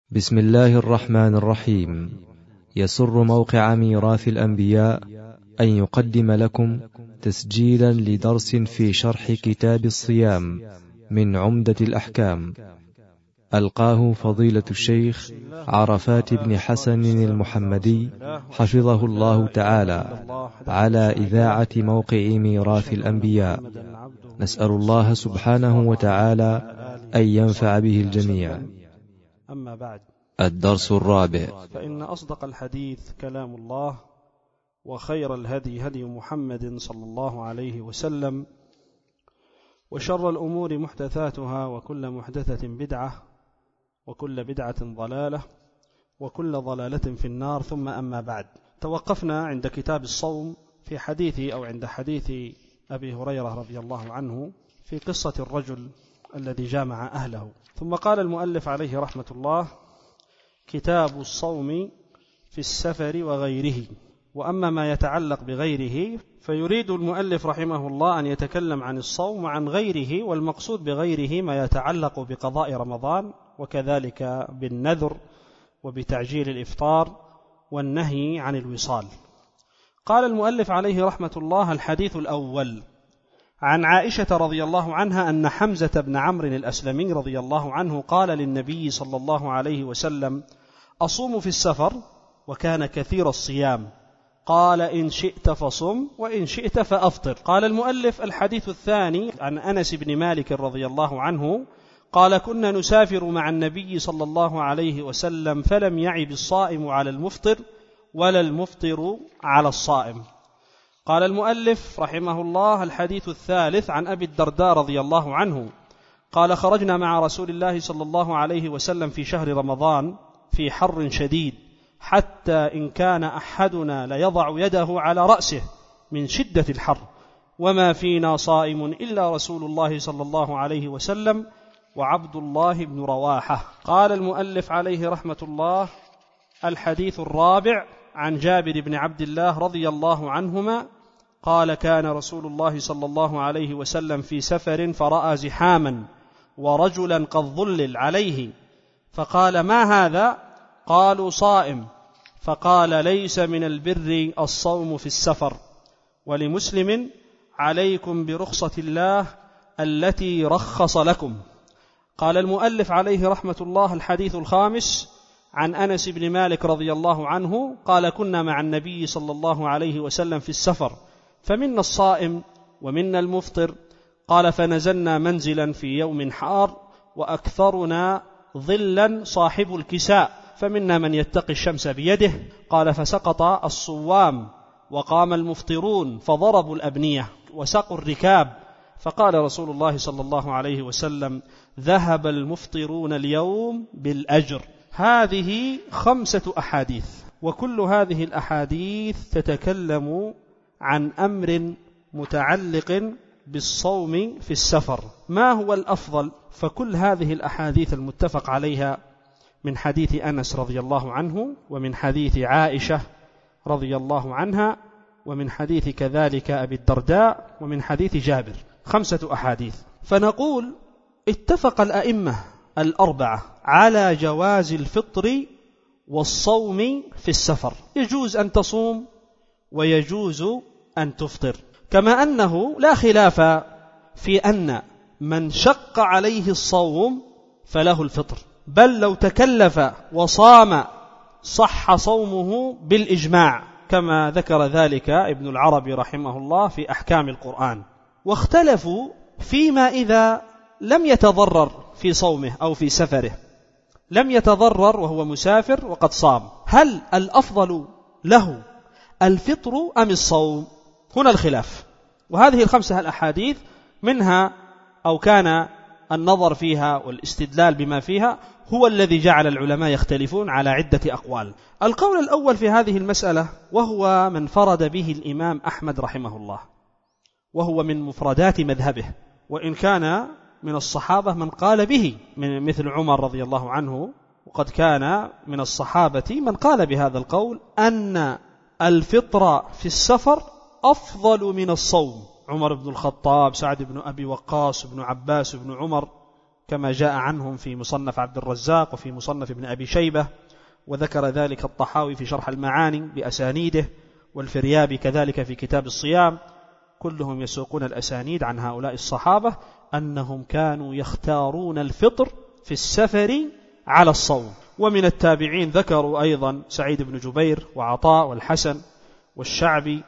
بسم الله الرحمن الرحيم. يسر موقع ميراث الأنبياء أن يقدم لكم تسجيلا لدرس في شرح كتاب الصيام من عمدة الأحكام، ألقاه فضيلة الشيخ عرفات بن حسن المحمدي حفظه الله تعالى على إذاعة موقع ميراث الأنبياء. نسأل الله سبحانه وتعالى أن ينفع به الجميع. أما بعد، الدرس الرابع. فإن أصدق الحديث كلام الله، وخير الهدي هدي محمد صلى الله عليه وسلم، وشر الأمور محدثاتها، وكل محدثة بدعة، وكل بدعة ضلالة، وكل ضلالة في النار. ثم أما بعد، توقفنا عند كتاب الصوم في حديث أو عند حديث أبي هريرة رضي الله عنه في قصة الرجل الذي جامع أهله. ثم قال المؤلف عليه رحمة الله: كتاب الصوم في السفر وغيره. وأما ما يتعلق بغيره فيريد المؤلف رحمه الله أن يتكلم عن الصوم وعن غيره، والمقصود بغيره ما يتعلق بقضاء رمضان، وكذلك بالنذر وبتعجيل الإفطار والنهي عن الوصال. قال المؤلف عليه رحمة الله: الحديث الأول عن عائشة رضي الله عنها أن حمزة بن عمرو الأسلمي رضي الله عنه قال للنبي صلى الله عليه وسلم: أصوم في السفر، وكان كثير الصيام، قال: إن شئت فصم، وإن شئت فأفطر. قال المؤلف: الحديث الثاني عن أنس بن مالك رضي الله عنه قال: كنا نسافر مع النبي صلى الله عليه وسلم، فلم يعب الصائم على المفطر ولا المفطر على الصائم. قال المؤلف رحمه الله: الحديث الثالث عن أبي الدرداء رضي الله عنه قال: خرجنا مع رسول الله صلى الله عليه وسلم في شهر رمضان في حر شديد، حتى إن كان أحدنا ليضع يده على رأسه من شدة الحر، وما فينا صائم إلا رسول الله صلى الله عليه وسلم وعبد الله بن رواحة. قال المؤلف عليه رحمة الله: الحديث الرابع عن جابر بن عبد الله رضي الله عنهما قال: كان رسول الله صلى الله عليه وسلم في سفر، فرأى زحاما ورجلا قد ظلل عليه، فقال: ما هذا؟ قالوا: صائم. فقال: ليس من البر الصوم في السفر. ولمسلم: عليكم برخصة الله التي رخص لكم. قال المؤلف عليه رحمة الله: الحديث الخامس عن أنس بن مالك رضي الله عنه قال: كنا مع النبي صلى الله عليه وسلم في السفر، فمنا الصائم ومنا المفطر. قال: فنزلنا منزلا في يوم حار، وأكثرنا ظلا صاحب الكساء، فمنا من يتقي الشمس بيده. قال: فسقط الصوام وقام المفطرون، فضربوا الأبنية وسقوا الركاب، فقال رسول الله صلى الله عليه وسلم: ذهب المفطرون اليوم بالأجر. هذه 5 أحاديث، وكل هذه الأحاديث تتكلم عن أمر متعلق بالصوم في السفر. ما هو الأفضل؟ فكل هذه الأحاديث المتفق عليها من حديث أنس رضي الله عنه، ومن حديث عائشة رضي الله عنها، ومن حديث كذلك أبي الدرداء، ومن حديث جابر، 5 أحاديث. فنقول: اتفق الأئمة الأربعة على جواز الفطر والصوم في السفر. يجوز أن تصوم ويجوز أن تفطر، كما أنه لا خلاف في أن من شق عليه الصوم فله الفطر، بل لو تكلف وصام صح صومه بالإجماع، كما ذكر ذلك ابن العربي رحمه الله في أحكام القرآن. واختلفوا فيما إذا لم يتضرر في صومه أو في سفره، لم يتضرر وهو مسافر وقد صام، هل الأفضل له الفطر أم الصوم؟ هنا الخلاف. وهذه 5 الأحاديث منها أو كان النظر فيها والاستدلال بما فيها هو الذي جعل العلماء يختلفون على عدة أقوال. القول الأول في هذه المسألة، وهو من فرد به الإمام أحمد رحمه الله، وهو من مفردات مذهبه، وإن كان من الصحابة من قال به مثل عمر رضي الله عنه، وقد كان من الصحابة من قال بهذا القول، أن الفطر في السفر أفضل من الصوم. عمر بن الخطاب، سعد بن أبي وقاص، بن عباس، بن عمر، كما جاء عنهم في مصنف عبد الرزاق وفي مصنف ابن أبي شيبة، وذكر ذلك الطحاوي في شرح المعاني بأسانيده، والفريابي كذلك في كتاب الصيام، كلهم يسوقون الأسانيد عن هؤلاء الصحابة أنهم كانوا يختارون الفطر في السفر على الصوم. ومن التابعين ذكروا أيضا سعيد بن جبير وعطاء والحسن والشعبي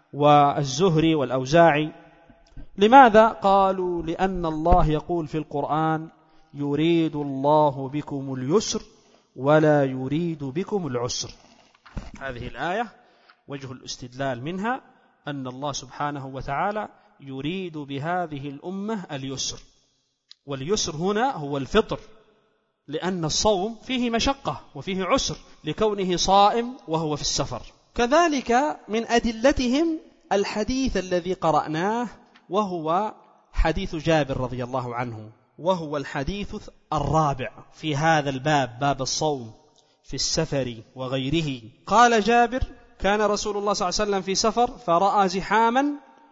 والزهري والأوزاعي. لماذا؟ قالوا لأن الله يقول في القرآن: يريد الله بكم اليسر ولا يريد بكم العسر. هذه الآية وجه الاستدلال منها أن الله سبحانه وتعالى يريد بهذه الأمة اليسر، واليسر هنا هو الفطر، لأن الصوم فيه مشقة وفيه عسر لكونه صائم وهو في السفر. كذلك من أدلتهم الحديث الذي قرأناه، وهو حديث جابر رضي الله عنه، وهو الحديث الرابع في هذا الباب، باب الصوم في السفر وغيره. قال جابر: كان رسول الله صلى الله عليه وسلم في سفر فرأى زحاما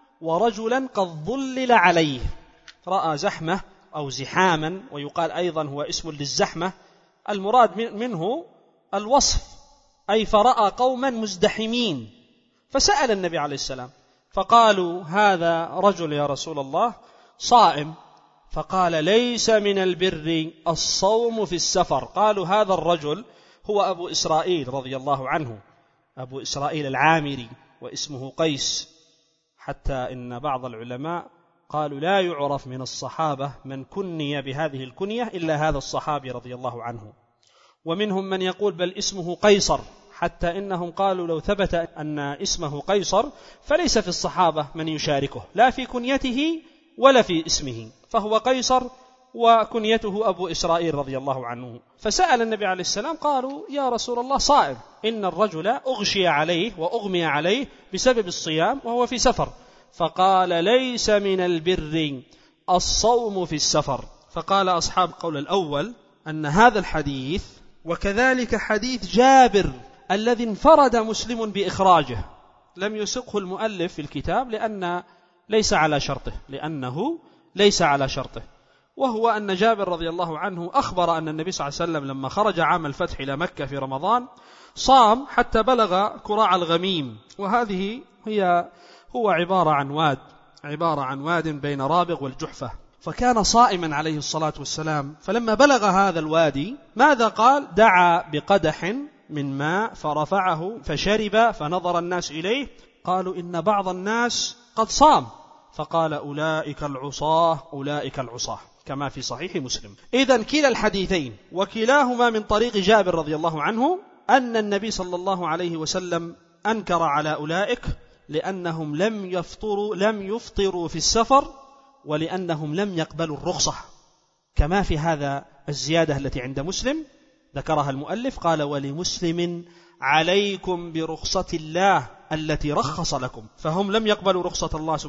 ورجلا قد ظلل عليه. رأى زحمة أو زحاما، ويقال أيضا هو اسم للزحمة، المراد منه الوصف، أي فرأى قوما مزدحمين، فسأل النبي عليه السلام فقالوا: هذا رجل يا رسول الله صائم. فقال: ليس من البر الصوم في السفر. قالوا: هذا الرجل هو أبو إسرائيل رضي الله عنه، أبو إسرائيل العامري، واسمه قيس، حتى إن بعض العلماء قالوا لا يعرف من الصحابة من كني بهذه الكنية إلا هذا الصحابي رضي الله عنه. ومنهم من يقول بل اسمه قيصر، حتى إنهم قالوا لو ثبت أن اسمه قيصر فليس في الصحابة من يشاركه لا في كنيته ولا في اسمه، فهو قيصر وكنيته أبو إسرائيل رضي الله عنه. فسأل النبي عليه السلام، قالوا: يا رسول الله صائم، إن الرجل أغشي عليه وأغمي عليه بسبب الصيام وهو في سفر. فقال: ليس من البر الصوم في السفر. فقال أصحاب قول الأول أن هذا الحديث، وكذلك حديث جابر الذي انفرد مسلم بإخراجه، لم يسقه المؤلف في الكتاب لأنه ليس على شرطه، وهو أن جابر رضي الله عنه أخبر أن النبي صلى الله عليه وسلم لما خرج عام الفتح إلى مكة في رمضان صام حتى بلغ كراع الغميم، وهذه هو عبارة عن واد بين رابغ والجحفة، فكان صائما عليه الصلاة والسلام. فلما بلغ هذا الوادي ماذا قال؟ دعا بقدح من ماء فرفعه فشرب، فنظر الناس إليه قالوا: إن بعض الناس قد صام. فقال: أولئك العصاة، كما في صحيح مسلم. إذن كلا الحديثين وكلاهما من طريق جابر رضي الله عنه أن النبي صلى الله عليه وسلم أنكر على أولئك لأنهم لم يفطروا في السفر، ولأنهم لم يقبلوا الرخصة، كما في هذا الزيادة التي عند مسلم ذكرها المؤلف، قال: ولمسلم عليكم برخصة الله التي رخص لكم. فهم لم يقبلوا رخصة الله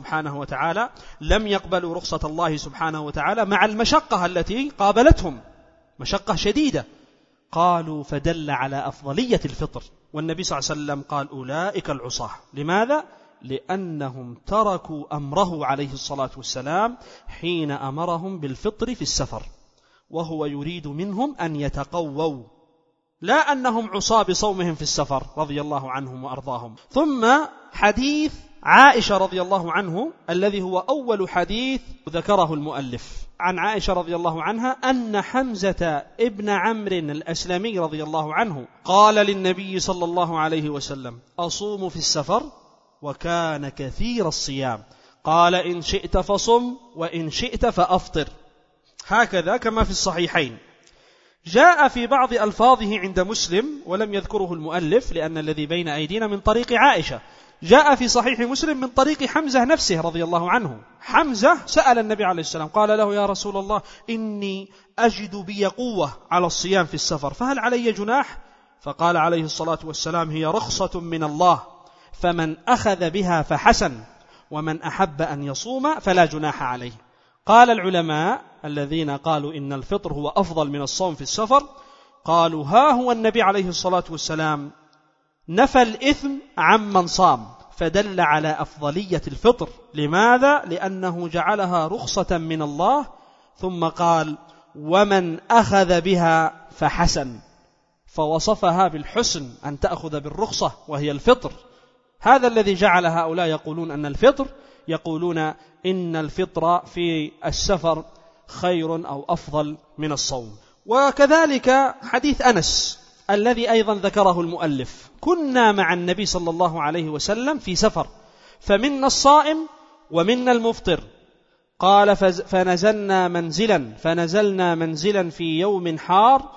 سبحانه وتعالى مع المشقة التي قابلتهم، مشقة شديدة. قالوا: فدل على أفضلية الفطر. والنبي صلى الله عليه وسلم قال: أولئك العصاة. لماذا؟ لأنهم تركوا أمره عليه الصلاة والسلام حين أمرهم بالفطر في السفر، وهو يريد منهم أن يتقووا، لا أنهم عصاة بصومهم في السفر رضي الله عنهم وأرضاهم. ثم حديث عائشة رضي الله عنه الذي هو أول حديث ذكره المؤلف، عن عائشة رضي الله عنها أن حمزة ابن عمرو الأسلمي رضي الله عنه قال للنبي صلى الله عليه وسلم: أصوم في السفر؟ وكان كثير الصيام. قال: إن شئت فصم وإن شئت فأفطر. هكذا كما في الصحيحين. جاء في بعض ألفاظه عند مسلم ولم يذكره المؤلف لأن الذي بين أيدينا من طريق عائشة، جاء في صحيح مسلم من طريق حمزة نفسه رضي الله عنه. حمزة سأل النبي عليه السلام، قال له: يا رسول الله، إني أجد بي قوة على الصيام في السفر، فهل علي جناح؟ فقال عليه الصلاة والسلام: هي رخصة من الله، فمن أخذ بها فحسن، ومن أحب أن يصوم فلا جناح عليه. قال العلماء الذين قالوا إن الفطر هو أفضل من الصوم في السفر، قالوا: ها هو النبي عليه الصلاة والسلام نفى الإثم عمن صام، فدل على أفضلية الفطر. لماذا؟ لأنه جعلها رخصة من الله، ثم قال: ومن أخذ بها فحسن، فوصفها بالحسن، أن تأخذ بالرخصة وهي الفطر. هذا الذي جعل هؤلاء يقولون أن الفطر، يقولون إن الفطر في السفر خير أو أفضل من الصوم. وكذلك حديث أنس الذي أيضا ذكره المؤلف: كنا مع النبي صلى الله عليه وسلم في سفر فمنا الصائم ومنا المفطر، قال فنزلنا منزلا في يوم حار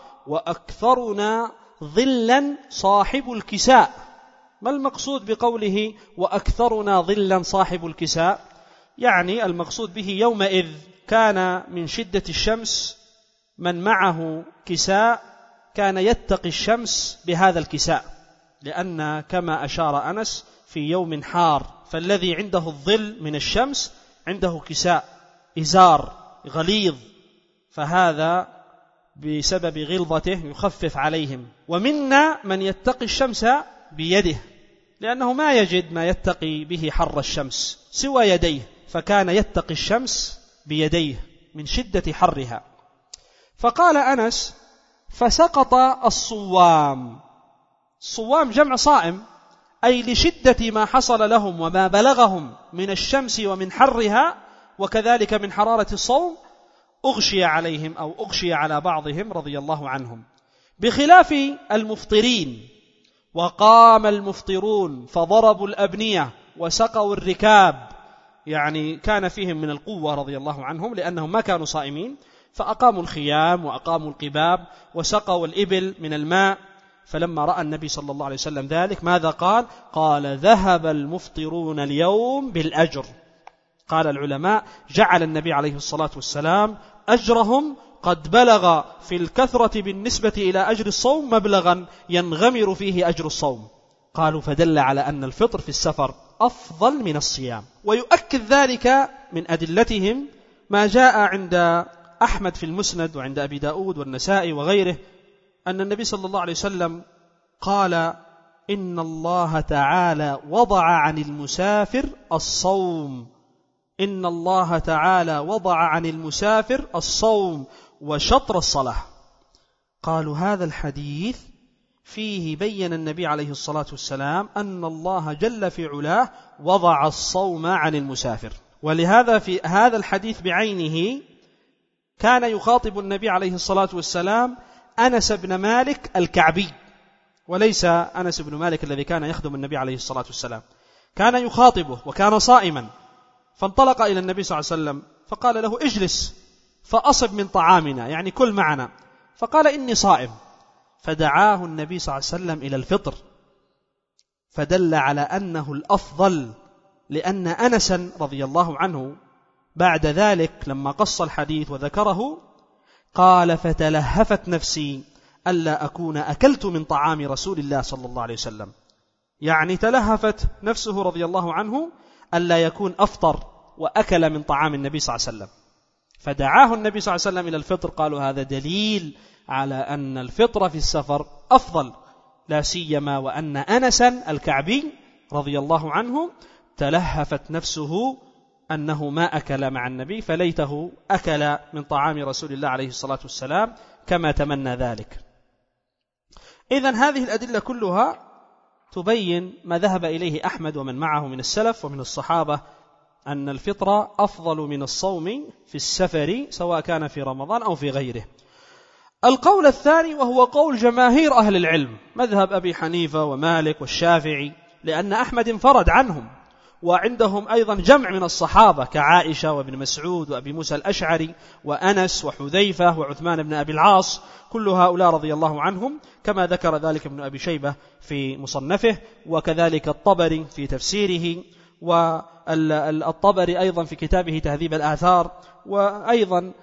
وأكثرنا ظلا صاحب الكساء. ما المقصود بقوله وأكثرنا ظلا صاحب الكساء؟ يعني المقصود به يومئذ كان من شدة الشمس من معه كساء كان يتقي الشمس بهذا الكساء، لأن كما أشار أنس في يوم حار، فالذي عنده الظل من الشمس عنده كساء إزار غليظ، فهذا بسبب غلظته يخفف عليهم. ومنا من يتقي الشمس بيده، لأنه ما يجد ما يتقي به حر الشمس سوى يديه، فكان يتقي الشمس بيديه من شدة حرها. فقال أنس: فسقط الصوام. الصوام جمع صائم، أي لشدة ما حصل لهم وما بلغهم من الشمس ومن حرها، وكذلك من حرارة الصوم، أغشي عليهم أو أغشي على بعضهم رضي الله عنهم، بخلاف المفطرين. وقام المفطرون فضربوا الأبنية وسقوا الركاب، يعني كان فيهم من القوة رضي الله عنهم لأنهم ما كانوا صائمين، فأقاموا الخيام وأقاموا القباب وسقوا الإبل من الماء. فلما رأى النبي صلى الله عليه وسلم ذلك ماذا قال؟ قال: ذهب المفطرون اليوم بالأجر. قال العلماء: جعل النبي عليه الصلاة والسلام أجرهم قد بلغ في الكثرة بالنسبة إلى أجر الصوم مبلغا ينغمر فيه أجر الصوم. قالوا: فدل على أن الفطر في السفر أفضل من الصيام. ويؤكد ذلك من أدلتهم ما جاء عند أحمد في المسند وعند أبي داود والنسائي وغيره، أن النبي صلى الله عليه وسلم قال: إن الله تعالى وضع عن المسافر الصوم، إن الله تعالى وضع عن المسافر الصوم وشطر الصلاة. قالوا: هذا الحديث فيه بين النبي عليه الصلاة والسلام أن الله جل في علاه وضع الصوم عن المسافر. ولهذا في هذا الحديث بعينه كان يخاطب النبي عليه الصلاة والسلام أنس بن مالك الكعبي، وليس أنس بن مالك الذي كان يخدم النبي عليه الصلاة والسلام، كان يخاطبه وكان صائما. فانطلق إلى النبي صلى الله عليه وسلم فقال له: اجلس فأصب من طعامنا، يعني كل معنا. فقال: إني صائم. فدعاه النبي صلى الله عليه وسلم إلى الفطر، فدل على أنه الأفضل، لأن أنسا رضي الله عنه بعد ذلك لما قص الحديث وذكره قال: فتلهفت نفسي ألا أكون أكلت من طعام رسول الله صلى الله عليه وسلم، يعني تلهفت نفسه رضي الله عنه ألا يكون أفطر وأكل من طعام النبي صلى الله عليه وسلم. فدعاه النبي صلى الله عليه وسلم إلى الفطر. قالوا: هذا دليل على أن الفطر في السفر أفضل، لا سيما وأن أنسا الكعبي رضي الله عنه تلهفت نفسه أنه ما أكل مع النبي، فليته أكل من طعام رسول الله عليه الصلاة والسلام كما تمنى ذلك. إذن هذه الأدلة كلها تبين ما ذهب إليه أحمد ومن معه من السلف ومن الصحابة، أن الفطر أفضل من الصوم في السفر سواء كان في رمضان أو في غيره. القول الثاني وهو قول جماهير أهل العلم، مذهب أبي حنيفة ومالك والشافعي، لأن أحمد انفرد عنهم، وعندهم أيضا جمع من الصحابة كعائشة وابن مسعود وأبي موسى الأشعري وأنس وحذيفة وعثمان بن أبي العاص، كل هؤلاء رضي الله عنهم، كما ذكر ذلك ابن أبي شيبة في مصنفه، وكذلك الطبري في تفسيره، والطبري أيضا في كتابه تهذيب الآثار، وأيضا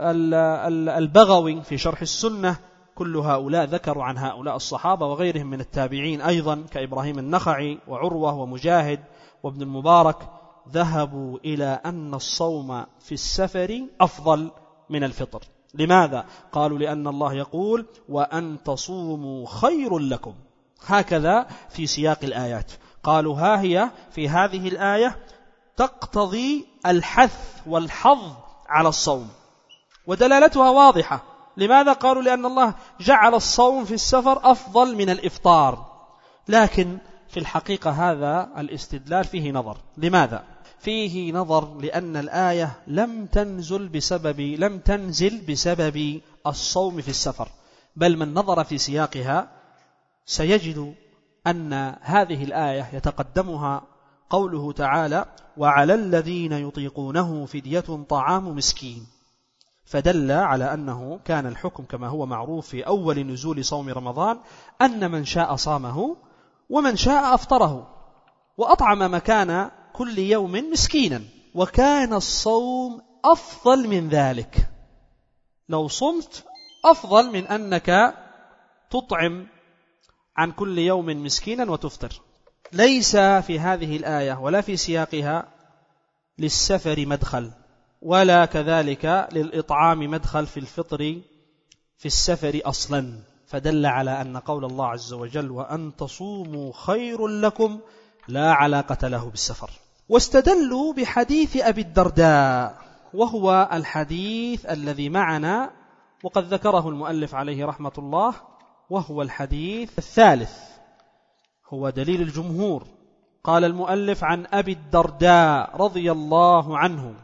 البغوي في شرح السنة. كل هؤلاء ذكروا عن هؤلاء الصحابة وغيرهم من التابعين أيضا كإبراهيم النخعي وعروة ومجاهد وابن المبارك، ذهبوا إلى أن الصوم في السفر أفضل من الفطر. لماذا؟ قالوا: لأن الله يقول: وأن تصوموا خير لكم، هكذا في سياق الآيات. قالوا: ها هي في هذه الآية تقتضي الحث والحظ على الصوم، ودلالتها واضحة. لماذا؟ قالوا لأن الله جعل الصوم في السفر أفضل من الإفطار. لكن في الحقيقة هذا الاستدلال فيه نظر. لماذا؟ فيه نظر لأن الآية لم تنزل بسبب الصوم في السفر، بل من نظر في سياقها سيجد أن هذه الآية يتقدمها قوله تعالى: وعلى الذين يطيقونه فدية طعام مسكين، فدل على أنه كان الحكم كما هو معروف في أول نزول صوم رمضان أن من شاء صامه ومن شاء أفطره، وأطعم مكان كل يوم مسكينا، وكان الصوم أفضل من ذلك. لو صمت أفضل من أنك تطعم عن كل يوم مسكينا وتفطر. ليس في هذه الآية ولا في سياقها للسفر مدخل، ولا كذلك للإطعام مدخل في الفطر في السفر أصلا، فدل على أن قول الله عز وجل: وأن تصوموا خير لكم، لا علاقة له بالسفر. واستدلوا بحديث أبي الدرداء، وهو الحديث الذي معنا وقد ذكره المؤلف عليه رحمة الله، وهو الحديث الثالث، هو دليل الجمهور. قال المؤلف: عن أبي الدرداء رضي الله عنه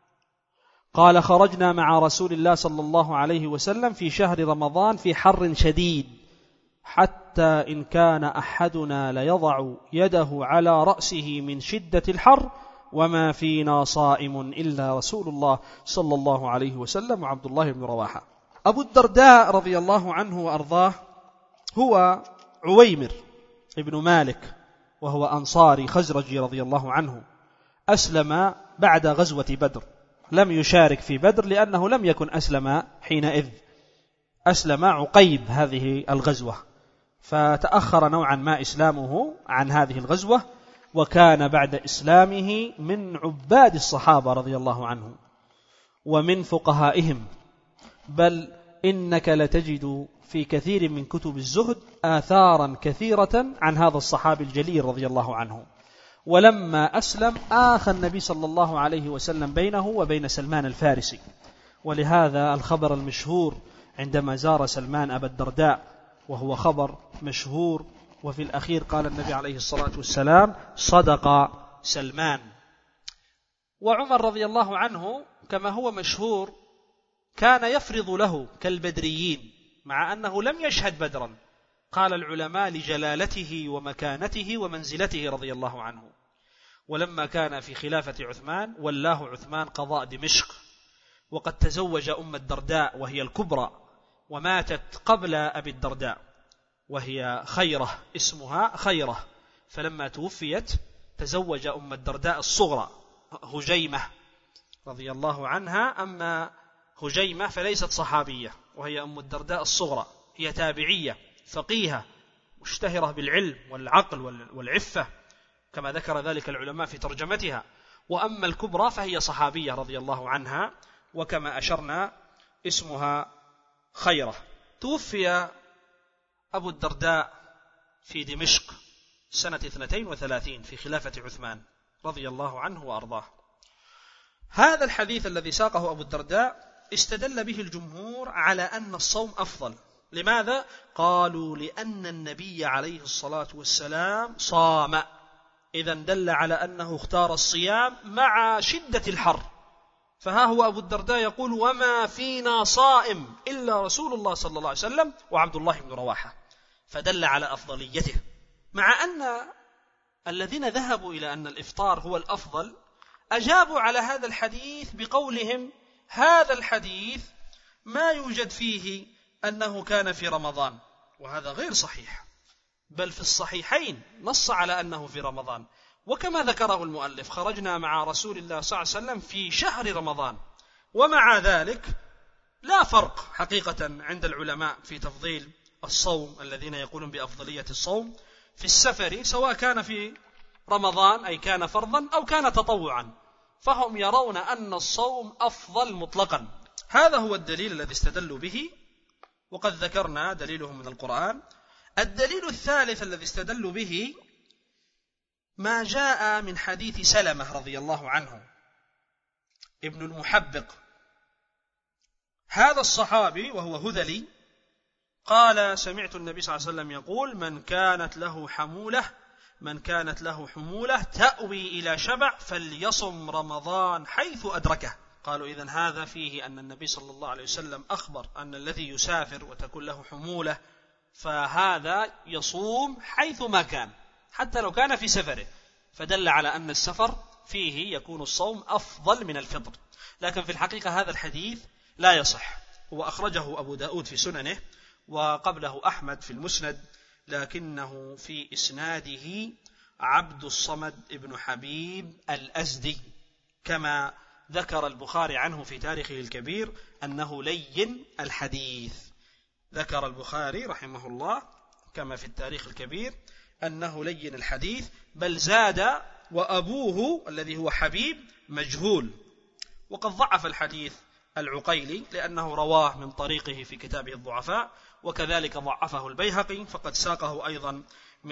قال: خرجنا مع رسول الله صلى الله عليه وسلم في شهر رمضان في حر شديد، حتى إن كان أحدنا ليضع يده على رأسه من شدة الحر، وما فينا صائم إلا رسول الله صلى الله عليه وسلم وعبد الله بن رواحة. أبو الدرداء رضي الله عنه وأرضاه هو عويمر ابن مالك، وهو أنصاري خزرجي رضي الله عنه، أسلم بعد غزوة بدر، لم يشارك في بدر لأنه لم يكن أسلم حينئذ، أسلم عقيب هذه الغزوة، فتأخر نوعا ما إسلامه عن هذه الغزوة، وكان بعد إسلامه من عباد الصحابة رضي الله عنهم ومن فقهائهم، بل إنك لتجد في كثير من كتب الزهد آثارا كثيرة عن هذا الصحابي الجليل رضي الله عنه. ولما أسلم آخى النبي صلى الله عليه وسلم بينه وبين سلمان الفارسي، ولهذا الخبر المشهور عندما زار سلمان أبا الدرداء، وهو خبر مشهور، وفي الأخير قال النبي عليه الصلاة والسلام: صدق سلمان. وعمر رضي الله عنه كما هو مشهور كان يفرض له كالبدريين، مع أنه لم يشهد بدرا، قال العلماء لجلالته ومكانته ومنزلته رضي الله عنه. ولما كان في خلافة عثمان ولاه عثمان قضاء دمشق، وقد تزوج أم الدرداء وهي الكبرى، وماتت قبل أبي الدرداء وهي خيرة، اسمها خيرة، فلما توفيت تزوج أم الدرداء الصغرى هجيمة رضي الله عنها. أما هجيمة فليست صحابية، وهي أم الدرداء الصغرى، هي تابعية فقيهة مشتهرة بالعلم والعقل والعفة، كما ذكر ذلك العلماء في ترجمتها. وأما الكبرى فهي صحابية رضي الله عنها، وكما أشرنا اسمها خيرة. توفي أبو الدرداء في دمشق سنة 32 في خلافة عثمان رضي الله عنه وأرضاه. هذا الحديث الذي ساقه أبو الدرداء استدل به الجمهور على أن الصوم أفضل. لماذا؟ قالوا: لأن النبي عليه الصلاة والسلام صام، إذن دل على أنه اختار الصيام مع شدة الحر. فها هو أبو الدرداء يقول: وما فينا صائم إلا رسول الله صلى الله عليه وسلم وعبد الله بن رواحة، فدل على أفضليته. مع أن الذين ذهبوا إلى أن الإفطار هو الأفضل أجابوا على هذا الحديث بقولهم: هذا الحديث ما يوجد فيه أنه كان في رمضان، وهذا غير صحيح، بل في الصحيحين نص على أنه في رمضان. وكما ذكره المؤلف: خرجنا مع رسول الله صلى الله عليه وسلم في شهر رمضان. ومع ذلك لا فرق حقيقة عند العلماء في تفضيل الصوم، الذين يقولون بأفضلية الصوم في السفر، سواء كان في رمضان أي كان فرضا أو كان تطوعا، فهم يرون أن الصوم أفضل مطلقا. هذا هو الدليل الذي استدلوا به، وقد ذكرنا دليلهم من القرآن. الدليل الثالث الذي استدلوا به ما جاء من حديث سلمة رضي الله عنه ابن المحبق هذا الصحابي وهو هذلي قال: سمعت النبي صلى الله عليه وسلم يقول: من كانت له حمولة تأوي إلى شبع فليصم رمضان حيث أدركه. قالوا: إذن هذا فيه أن النبي صلى الله عليه وسلم أخبر أن الذي يسافر وتكون له حمولة فهذا يصوم حيث ما كان حتى لو كان في سفره، فدل على أن السفر فيه يكون الصوم أفضل من الفطر. لكن في الحقيقة هذا الحديث لا يصح، وأخرجه أبو داود في سننه وقبله أحمد في المسند، لكنه في إسناده عبد الصمد ابن حبيب الأزدي، كما ذكر البخاري عنه في تاريخه الكبير أنه لين الحديث. ذكر البخاري رحمه الله كما في التاريخ الكبير أنه لين الحديث، بل زاد: وأبوه الذي هو حبيب مجهول. وقد ضعف الحديث العقيلي لأنه رواه من طريقه في كتابه الضعفاء، وكذلك ضعفه البيهقي فقد ساقه أيضا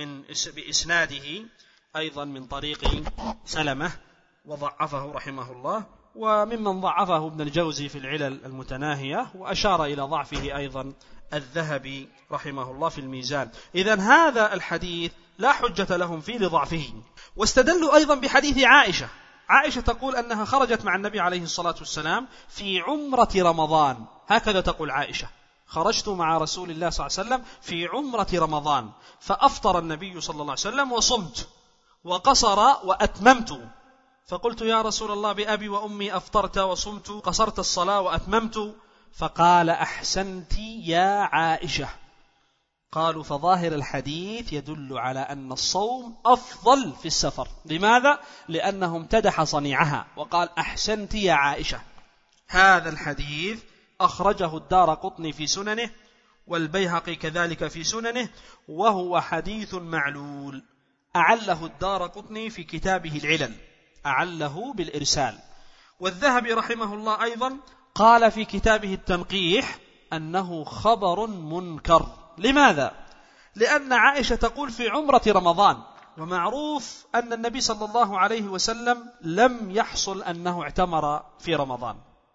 بإسناده أيضا من طريق سلمة وضعفه رحمه الله. وممن ضعفه ابن الجوزي في العلل المتناهية، وأشار إلى ضعفه أيضا الذهبي رحمه الله في الميزان. إذن هذا الحديث لا حجة لهم فيه لضعفه. واستدلوا أيضا بحديث عائشة تقول أنها خرجت مع النبي عليه الصلاة والسلام في عمرة رمضان، هكذا تقول عائشة: خرجت مع رسول الله صلى الله عليه وسلم في عمرة رمضان فأفطر النبي صلى الله عليه وسلم وصمت وقصر وأتممت، فقلت: يا رسول الله بأبي وأمي أفطرت وصمت قصرت الصلاة وأتممت، فقال: أحسنت يا عائشة. قالوا: فظاهر الحديث يدل على أن الصوم أفضل في السفر. لماذا؟ لأنه امتدح صنيعها وقال: أحسنت يا عائشة. هذا الحديث أخرجه الدارقطني في سننه والبيهقي كذلك في سننه، وهو حديث معلول، أعله الدارقطني في كتابه العلل، أعله بالإرسال. والذهبي رحمه الله أيضا قال في كتابه التنقيح أنه خبر منكر. لماذا؟ لأن عائشة تقول في عمرة رمضان، ومعروف أن النبي صلى الله عليه وسلم لم يحصل أنه اعتمر في رمضان،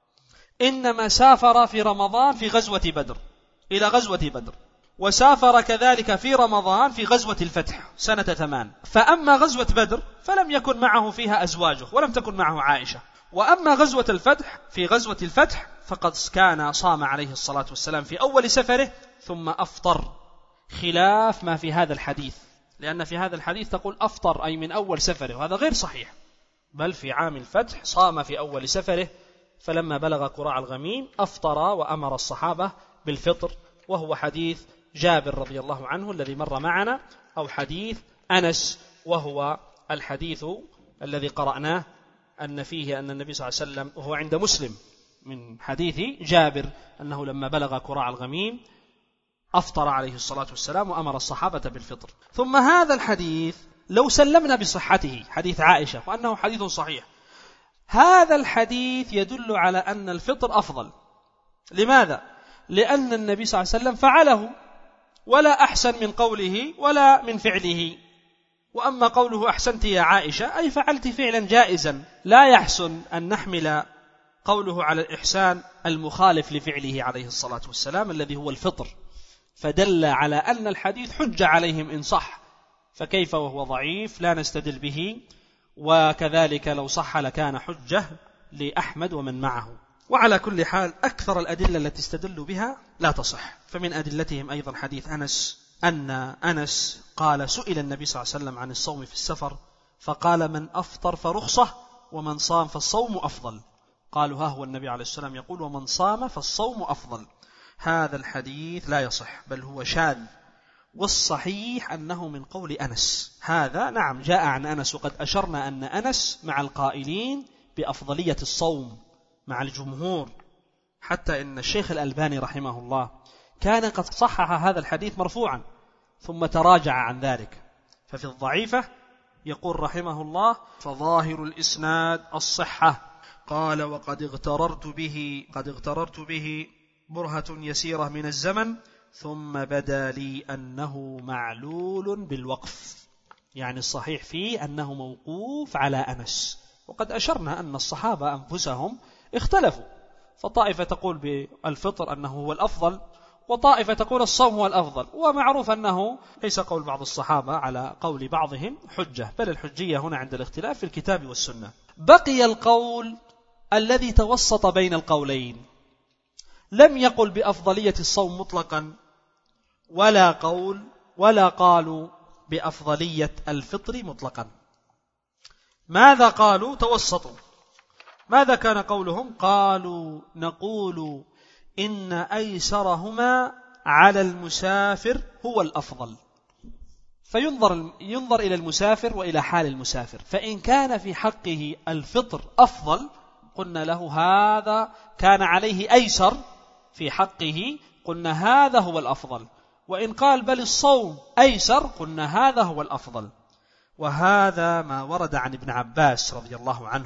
إنما سافر في رمضان في غزوة بدر، إلى غزوة بدر، وسافر كذلك في رمضان في غزوة الفتح سنة 8. فأما غزوة بدر فلم يكن معه فيها أزواجه ولم تكن معه عائشة، وأما غزوة الفتح في غزوة الفتح فقد كان صام عليه الصلاة والسلام في أول سفره ثم أفطر، خلاف ما في هذا الحديث، لأن في هذا الحديث تقول أفطر أي من أول سفره، وهذا غير صحيح، بل في عام الفتح صام في أول سفره، فلما بلغ قراع الغميم أفطر وأمر الصحابة بالفطر، وهو حديث جابر رضي الله عنه الذي مر معنا، أو حديث أنس وهو الحديث الذي قرأناه أن فيه أن النبي صلى الله عليه وسلم، وهو عند مسلم من حديث جابر أنه لما بلغ قراع الغميم أفطر عليه الصلاة والسلام وأمر الصحابة بالفطر. ثم هذا الحديث لو سلمنا بصحته، حديث عائشة وأنه حديث صحيح، هذا الحديث يدل على أن الفطر أفضل. لماذا؟ لأن النبي صلى الله عليه وسلم فعله، ولا أحسن من قوله ولا من فعله. وأما قوله أحسنت يا عائشة أي فعلت فعلا جائزا، لا يحسن أن نحمل قوله على الإحسان المخالف لفعله عليه الصلاة والسلام الذي هو الفطر، فدل على أن الحديث حجة عليهم إن صح، فكيف وهو ضعيف لا نستدل به، وكذلك لو صح لكان حجة لأحمد ومن معه. وعلى كل حال أكثر الأدلة التي استدلوا بها لا تصح. فمن أدلتهم أيضا حديث أنس، أن أنس قال سئل النبي صلى الله عليه وسلم عن الصوم في السفر فقال: من أفطر فرخصة ومن صام فالصوم أفضل. قالوا: ها هو النبي عليه الصلاة والسلام يقول: ومن صام فالصوم أفضل. هذا الحديث لا يصح بل هو شاذ، والصحيح أنه من قول أنس. هذا نعم جاء عن أنس، وقد أشرنا أن أنس مع القائلين بأفضلية الصوم مع الجمهور، حتى إن الشيخ الألباني رحمه الله كان قد صحح هذا الحديث مرفوعا ثم تراجع عن ذلك. ففي الضعيفة يقول رحمه الله: فظاهر الإسناد الصحة. قال: وقد اغتررت به برهة يسيرة من الزمن ثم بدا لي أنه معلول بالوقف، يعني الصحيح فيه أنه موقوف على أنس. وقد أشرنا أن الصحابة أنفسهم اختلفوا، فطائفة تقول بالفطر أنه هو الأفضل، وطائفة تقول الصوم هو الأفضل. ومعروف أنه ليس قول بعض الصحابة على قول بعضهم حجة، بل الحجية هنا عند الاختلاف في الكتاب والسنة. بقي القول الذي توسط بين القولين، لم يقل بأفضلية الصوم مطلقا، ولا قالوا بأفضلية الفطر مطلقا. ماذا قالوا؟ توسطوا. ماذا كان قولهم؟ قالوا نقول إن أيسرهما على المسافر هو الأفضل، فينظر إلى المسافر وإلى حال المسافر، فإن كان في حقه الفطر أفضل قلنا له هذا كان عليه أيسر في حقه، قلنا هذا هو الأفضل. وإن قال بل الصوم أيسر قلنا هذا هو الأفضل. وهذا ما ورد عن ابن عباس رضي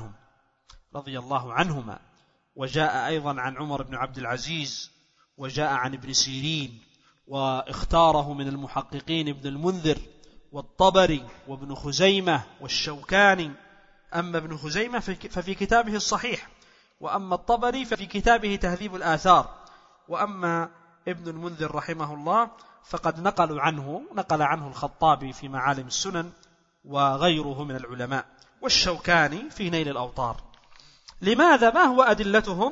الله عنهما، وجاء أيضا عن عمر بن عبد العزيز، وجاء عن ابن سيرين، واختاره من المحققين ابن المنذر والطبري وابن خزيمة والشوكاني. أما ابن خزيمة ففي كتابه الصحيح، وأما الطبري ففي كتابه تهذيب الآثار، وأما ابن المنذر رحمه الله فقد نقل عنه الخطابي في معالم السنن وغيره من العلماء، والشوكاني في نيل الأوطار. لماذا؟ ما هو أدلتهم؟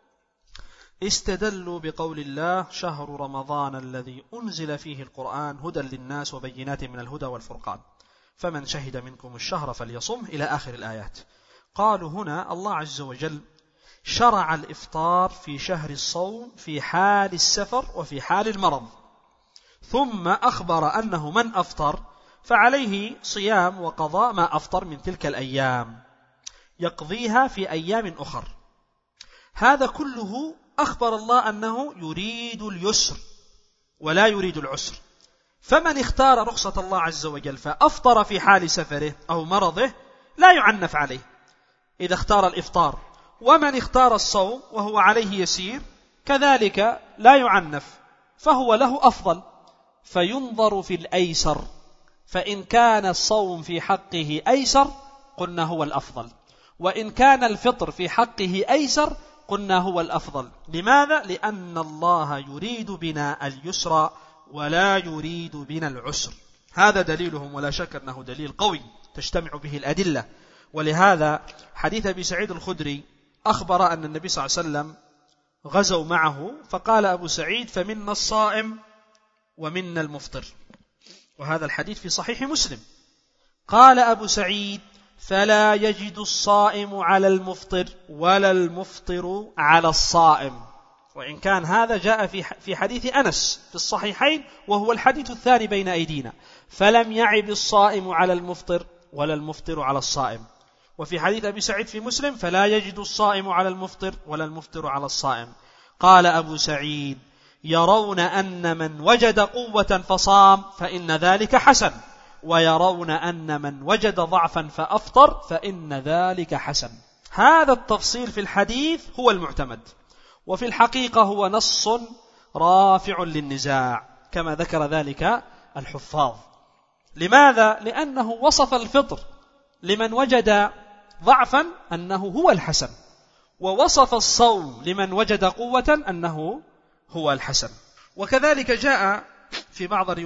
استدلوا بقول الله شهر رمضان الذي أنزل فيه القرآن هدى للناس وبينات من الهدى والفرقان فمن شهد منكم الشهر فليصم إلى آخر الآيات. قالوا هنا الله عز وجل شرع الإفطار في شهر الصوم في حال السفر وفي حال المرض، ثم أخبر أنه من أفطر فعليه صيام وقضاء ما أفطر من تلك الأيام، يقضيها في أيام أخر. هذا كله أخبر الله أنه يريد اليسر ولا يريد العسر، فمن اختار رخصة الله عز وجل فأفطر في حال سفره أو مرضه لا يعنف عليه إذا اختار الإفطار، ومن اختار الصوم وهو عليه يسير كذلك لا يعنف، فهو له أفضل. فينظر في الأيسر، فإن كان الصوم في حقه أيسر قلنا هو الأفضل، وإن كان الفطر في حقه أيسر قلنا هو الأفضل. لماذا؟ لأن الله يريد بنا اليسر ولا يريد بنا العسر. هذا دليلهم، ولا شك أنه دليل قوي تجتمع به الأدلة. ولهذا حديث أبي سعيد الخدري أخبر أن النبي صلى الله عليه وسلم غزوا معه، فقال أبو سعيد فمنا الصائم ومنا المفطر، وهذا الحديث في صحيح مسلم. قال أبو سعيد فلا يجد الصائم على المفطر ولا المفطر على الصائم، وإن كان هذا جاء في حديث أنس في الصحيحين وهو الحديث الثاني بين أيدينا، فلم يعب الصائم على المفطر ولا المفطر على الصائم. وفي حديث أبي سعيد في مسلم فلا يجد الصائم على المفطر ولا المفطر على الصائم. قال أبو سعيد يرون أن من وجد قوة فصام فإن ذلك حسن، ويرون أن من وجد ضعفا فأفطر فإن ذلك حسن. هذا التفصيل في الحديث هو المعتمد، وفي الحقيقة هو نص رافع للنزاع كما ذكر ذلك الحفاظ. لماذا؟ لأنه وصف الفطر لمن وجد ضعفا أنه هو الحسن، ووصف الصوم لمن وجد قوة أنه هو الحسن. وكذلك جاء في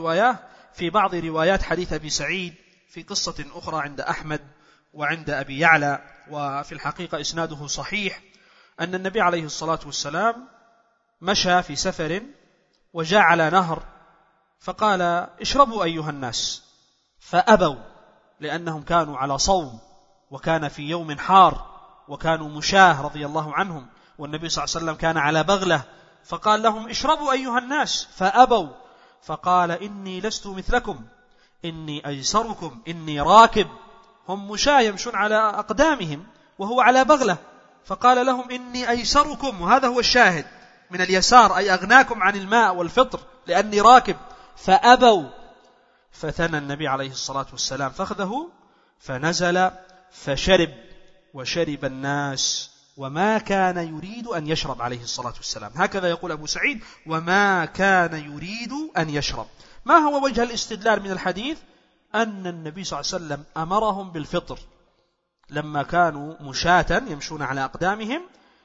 بعض روايات حديث أبي سعيد في قصة أخرى عند أحمد وعند أبي يعلى، وفي الحقيقة إسناده صحيح، أن النبي عليه الصلاة والسلام مشى في سفر وجاء على نهر فقال اشربوا أيها الناس، فأبوا لأنهم كانوا على صوم وكان في يوم حار وكانوا مشاه رضي الله عنهم، والنبي صلى الله عليه وسلم كان على بغلة، فقال لهم اشربوا أيها الناس، فأبوا. فقال إني لست مثلكم، إني أيسركم، إني راكب. هم مشاة يمشون على أقدامهم وهو على بغلة، فقال لهم إني أيسركم، وهذا هو الشاهد من اليسار، أي أغناكم عن الماء والفطر لأني راكب. فأبوا، فثنى النبي عليه الصلاة والسلام فخذه فنزل فشرب، وشرب الناس وما كان يريد أن يشرب عليه الصلاة والسلام. هكذا يقول أبو سعيد وما كان يريد أن يشرب. ما هو وجه الاستدلال من الحديث؟ أن النبي صلى الله عليه وسلم أمرهم بالفطر لما كانوا مشاة يمشون على أقدامهم،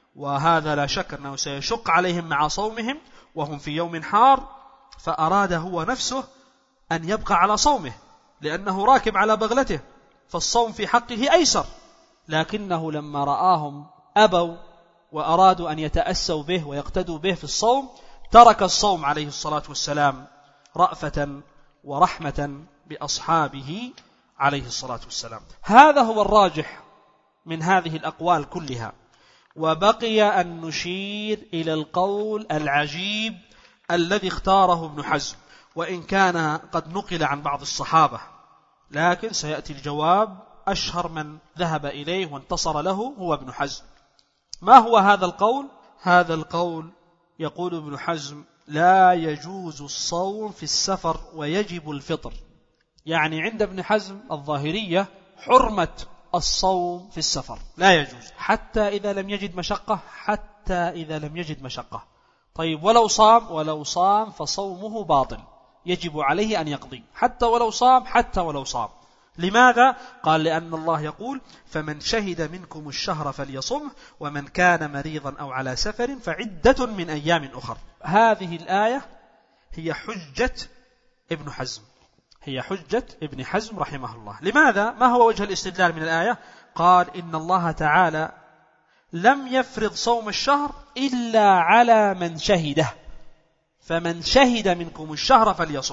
وهذا لا شك أنه سيشق عليهم مع صومهم وهم في يوم حار، فأراد هو نفسه أن يبقى على صومه لأنه راكب على بغلته، فالصوم في حقه أيسر، لكنه لما رآهم أبوا وأرادوا أن يتأسوا به ويقتدوا به في الصوم ترك الصوم عليه الصلاة والسلام رأفة ورحمة بأصحابه عليه الصلاة والسلام. هذا هو الراجح من هذه الأقوال كلها. وبقي أن نشير إلى القول العجيب الذي اختاره ابن حزم، وإن كان قد نقل عن بعض الصحابة، لكن سيأتي الجواب. أشهر من ذهب إليه وانتصر له هو ابن حزم. ما هو هذا القول؟ هذا القول يقول ابن حزم: لا يجوز الصوم في السفر ويجب الفطر. يعني عند ابن حزم الظاهرية حرمة الصوم في السفر، لا يجوز حتى إذا لم يجد مشقة، حتى إذا لم يجد مشقة. طيب ولو صام فصومه باطل، يجب عليه أن يقضي حتى ولو صام. لماذا؟ قال: لأن الله يقول: فمن شهد منكم الشهر فليصمه ومن كان مريضا أو على سفر فعدة من أيام أخر. هذه الآية هي حجة ابن حزم، هي حجة ابن حزم رحمه الله. لماذا؟ ما هو وجه الاستدلال من الآية؟ قال: إن الله تعالى لم يفرض صوم الشهر إلا على من شهده، فمن شهد منكم الشهر فليصم.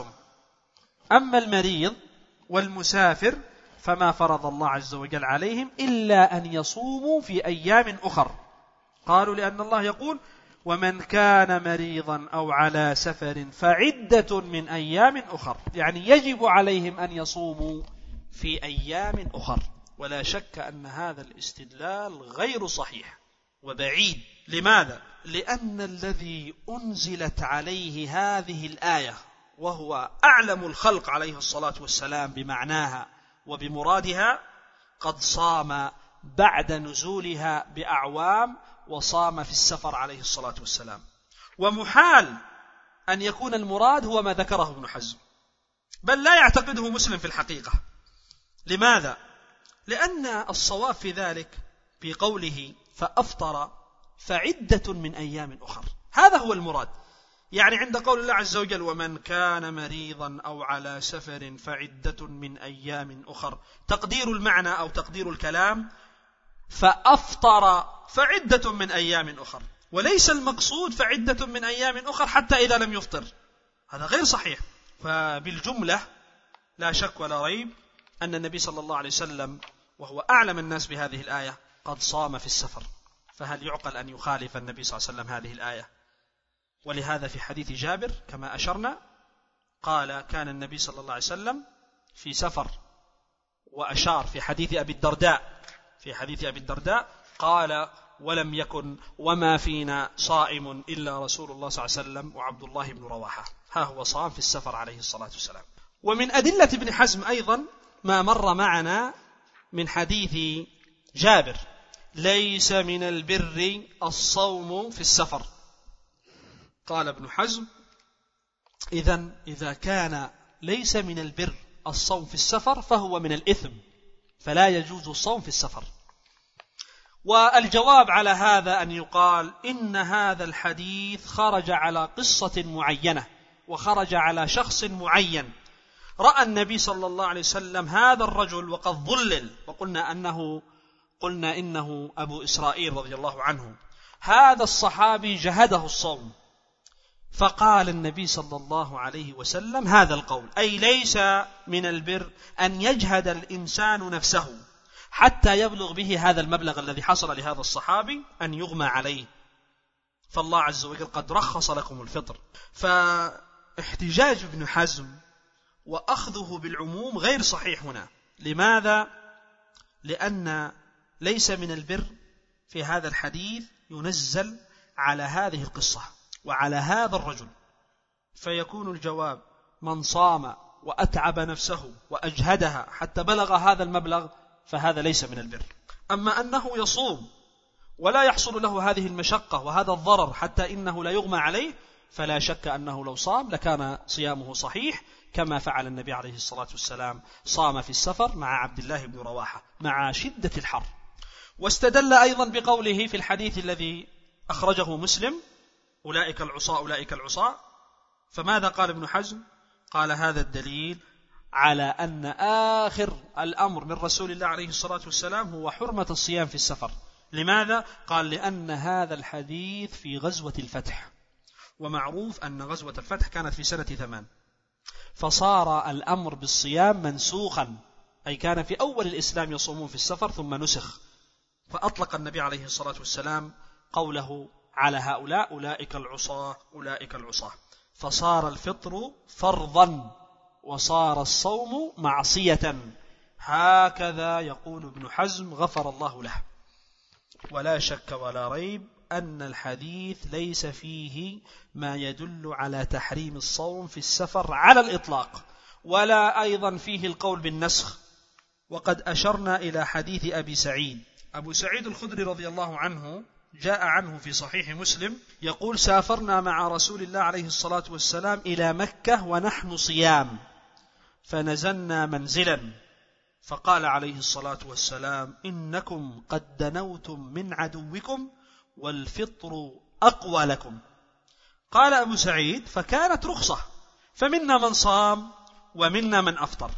أما المريض والمسافر فما فرض الله عز وجل عليهم إلا أن يصوموا في أيام أخر. قالوا: لأن الله يقول: ومن كان مريضا أو على سفر فعدة من أيام أخر، يعني يجب عليهم أن يصوموا في أيام أخر. ولا شك أن هذا الاستدلال غير صحيح وبعيد. لماذا؟ لأن الذي أنزلت عليه هذه الآية وهو أعلم الخلق عليه الصلاة والسلام بمعناها وبمرادها قد صام بعد نزولها بأعوام، وصام في السفر عليه الصلاة والسلام. ومحال أن يكون المراد هو ما ذكره ابن حزم، بل لا يعتقده مسلم في الحقيقة. لماذا؟ لأن الصواب في ذلك بقوله فأفطر فعدة من أيام أخر، هذا هو المراد. يعني عند قول الله عز وجل: ومن كان مريضا أو على سفر فعدة من أيام أخر، تقدير المعنى أو تقدير الكلام فأفطر فعدة من أيام أخر، وليس المقصود فعدة من أيام أخر حتى إذا لم يفطر. هذا غير صحيح. فبالجملة لا شك ولا ريب أن النبي صلى الله عليه وسلم وهو أعلم الناس بهذه الآية قد صام في السفر، فهل يعقل أن يخالف النبي صلى الله عليه وسلم هذه الآية؟ ولهذا في حديث جابر كما أشرنا قال: كان النبي صلى الله عليه وسلم في سفر، وأشار في حديث أبي الدرداء قال: ولم يكن وما فينا صائم إلا رسول الله صلى الله عليه وسلم وعبد الله بن رواحة. ها هو صام في السفر عليه الصلاة والسلام. ومن أدلة ابن حزم أيضا ما مر معنا من حديث جابر: ليس من البر الصوم في السفر. قال ابن حزم: إذا كان ليس من البر الصوم في السفر فهو من الإثم، فلا يجوز الصوم في السفر. والجواب على هذا أن يقال إن هذا الحديث خرج على قصة معينة، وخرج على شخص معين. رأى النبي صلى الله عليه وسلم هذا الرجل وقد ظلل، وقلنا إنه أبو إسرائيل رضي الله عنه. هذا الصحابي جهده الصوم، فقال النبي صلى الله عليه وسلم هذا القول، أي ليس من البر أن يجهد الإنسان نفسه حتى يبلغ به هذا المبلغ الذي حصل لهذا الصحابي أن يغمى عليه، فالله عز وجل قد رخص لكم الفطر. فاحتجاج ابن حزم وأخذه بالعموم غير صحيح هنا. لماذا؟ لأن ليس من البر في هذا الحديث ينزل على هذه القصة وعلى هذا الرجل، فيكون الجواب: من صام وأتعب نفسه وأجهدها حتى بلغ هذا المبلغ فهذا ليس من البر. أما أنه يصوم ولا يحصل له هذه المشقة وهذا الضرر حتى إنه لا يغمى عليه، فلا شك أنه لو صام لكان صيامه صحيح، كما فعل النبي عليه الصلاة والسلام، صام في السفر مع عبد الله بن رواحة مع شدة الحر. واستدل أيضا بقوله في الحديث الذي أخرجه مسلم: أولئك العصاة أولئك العصاة. فماذا قال ابن حزم؟ قال: هذا الدليل على أن آخر الأمر من رسول الله عليه الصلاة والسلام هو حرمة الصيام في السفر. لماذا؟ قال: لأن هذا الحديث في غزوة الفتح، ومعروف أن غزوة الفتح كانت في سنة 8، فصار الأمر بالصيام منسوخا، أي كان في أول الإسلام يصومون في السفر ثم نسخ، فأطلق النبي عليه الصلاة والسلام قوله على هؤلاء: أولئك العصاة أولئك العصاة، فصار الفطر فرضا وصار الصوم معصية. هكذا يقول ابن حزم غفر الله له. ولا شك ولا ريب أن الحديث ليس فيه ما يدل على تحريم الصوم في السفر على الإطلاق، ولا أيضا فيه القول بالنسخ. وقد أشرنا إلى حديث أبي سعيد. أبو سعيد الخدري رضي الله عنه جاء عنه في صحيح مسلم يقول: سافرنا مع رسول الله عليه الصلاة والسلام إلى مكة ونحن صيام، فنزلنا منزلا، فقال عليه الصلاة والسلام: إنكم قد دنوتم من عدوكم والفطر أقوى لكم. قال أبو سعيد: فكانت رخصة، فمنا من صام ومنا من أفطر.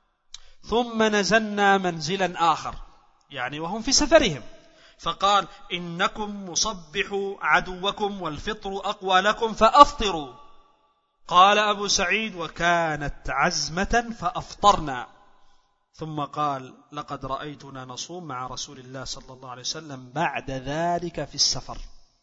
ثم نزلنا منزلا آخر، يعني وهم في سفرهم، فقال: إنكم مصبحوا عدوكم والفطر أقوى لكم فأفطروا. قال أبو سعيد: وكانت عزمة فأفطرنا. ثم قال: لقد رأيتنا نصوم مع رسول الله صلى الله عليه وسلم بعد ذلك في السفر.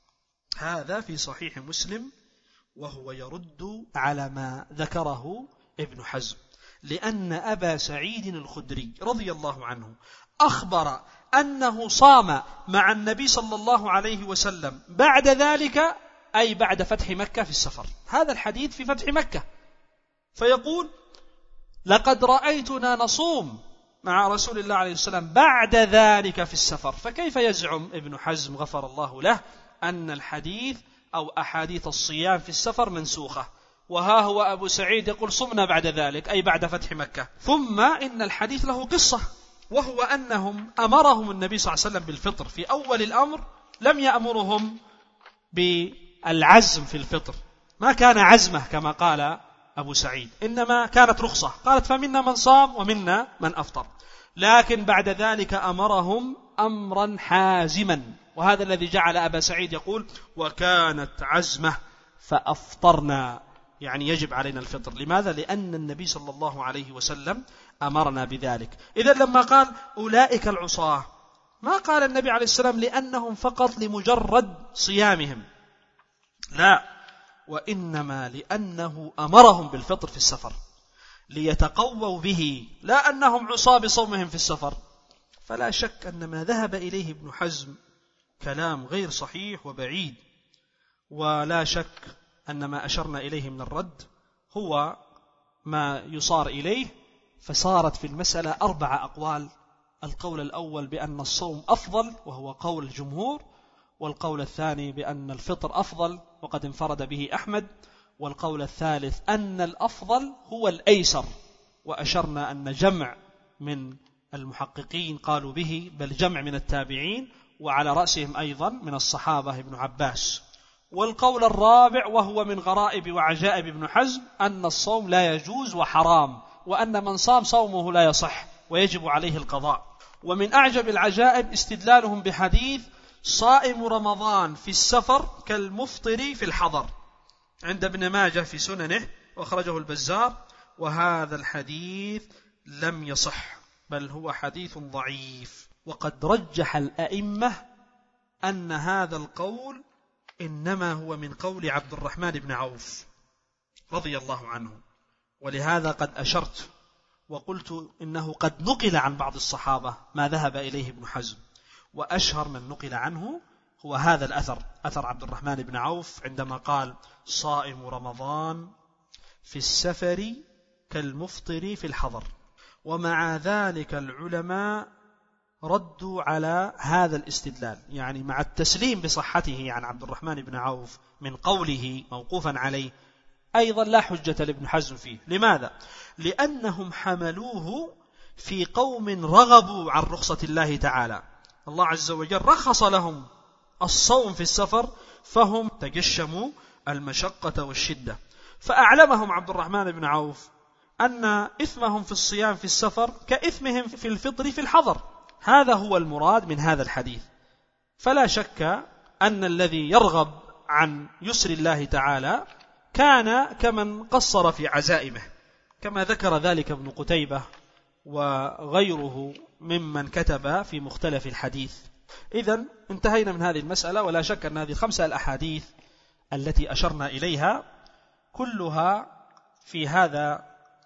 هذا في صحيح مسلم، وهو يرد على ما ذكره ابن حزم، لأن أبا سعيد الخدري رضي الله عنه أخبر أنه صام مع النبي صلى الله عليه وسلم بعد ذلك، أي بعد فتح مكة في السفر. هذا الحديث في فتح مكة، فيقول: لقد رأيتنا نصوم مع رسول الله عليه السلام بعد ذلك في السفر. فكيف يزعم ابن حزم غفر الله له أن الحديث أو أحاديث الصيام في السفر منسوخة، وها هو أبو سعيد يقول: صمنا بعد ذلك، أي بعد فتح مكة. ثم إن الحديث له قصة، وهو أنهم أمرهم النبي صلى الله عليه وسلم بالفطر في أول الأمر، لم يأمرهم بالعزم في الفطر، ما كان عزمه كما قال أبو سعيد، إنما كانت رخصة، قالت: فمنا من صام ومنا من أفطر. لكن بعد ذلك أمرهم أمرا حازما، وهذا الذي جعل أبا سعيد يقول: وكانت عزمة فأفطرنا، يعني يجب علينا الفطر. لماذا؟ لأن النبي صلى الله عليه وسلم أمرنا بذلك. إذن لما قال أولئك العصاة، ما قال النبي عليه السلام لأنهم فقط لمجرد صيامهم، لا، وإنما لأنه أمرهم بالفطر في السفر ليتقووا به، لا أنهم عصاة بصومهم في السفر. فلا شك أن ما ذهب إليه ابن حزم كلام غير صحيح وبعيد، ولا شك أن ما أشرنا إليه من الرد هو ما يصار إليه. فصارت في المسألة 4 أقوال: القول الأول بأن الصوم أفضل وهو قول الجمهور، والقول الثاني بأن الفطر أفضل وقد انفرد به أحمد، والقول الثالث أن الأفضل هو الأيسر، وأشرنا أن جمع من المحققين قالوا به، بل جمع من التابعين، وعلى رأسهم أيضا من الصحابة ابن عباس. والقول الرابع وهو من غرائب وعجائب ابن حزم أن الصوم لا يجوز وحرام، وأن من صام صومه لا يصح ويجب عليه القضاء. ومن أعجب العجائب استدلالهم بحديث: صائم رمضان في السفر كالمفطر في الحضر، عند ابن ماجه في سننه وأخرجه البزار، وهذا الحديث لم يصح، بل هو حديث ضعيف. وقد رجح الأئمة أن هذا القول إنما هو من قول عبد الرحمن بن عوف رضي الله عنه، ولهذا قد أشرت وقلت إنه قد نقل عن بعض الصحابة ما ذهب إليه ابن حزم، وأشهر من نقل عنه هو هذا الأثر، أثر عبد الرحمن بن عوف عندما قال: صائم رمضان في السفر كالمفطر في الحضر. ومع ذلك العلماء ردوا على هذا الاستدلال، يعني مع التسليم بصحته عن عبد الرحمن بن عوف من قوله موقوفا عليه، أيضا لا حجة لابن حزم فيه. لماذا؟ لأنهم حملوه في قوم رغبوا عن رخصة الله تعالى، الله عز وجل رخص لهم الصوم في السفر، فهم تجشموا المشقة والشدة. فأعلمهم عبد الرحمن بن عوف أن إثمهم في الصيام في السفر كإثمهم في الفطر في الحضر. هذا هو المراد من هذا الحديث. فلا شك أن الذي يرغب عن يسر الله تعالى كان كمن قصر في عزائمه، كما ذكر ذلك ابن قتيبة وغيره ممن كتب في مختلف الحديث. إذن انتهينا من هذه المسألة، ولا شك أن هذه الخمسة الأحاديث التي أشرنا إليها كلها في هذا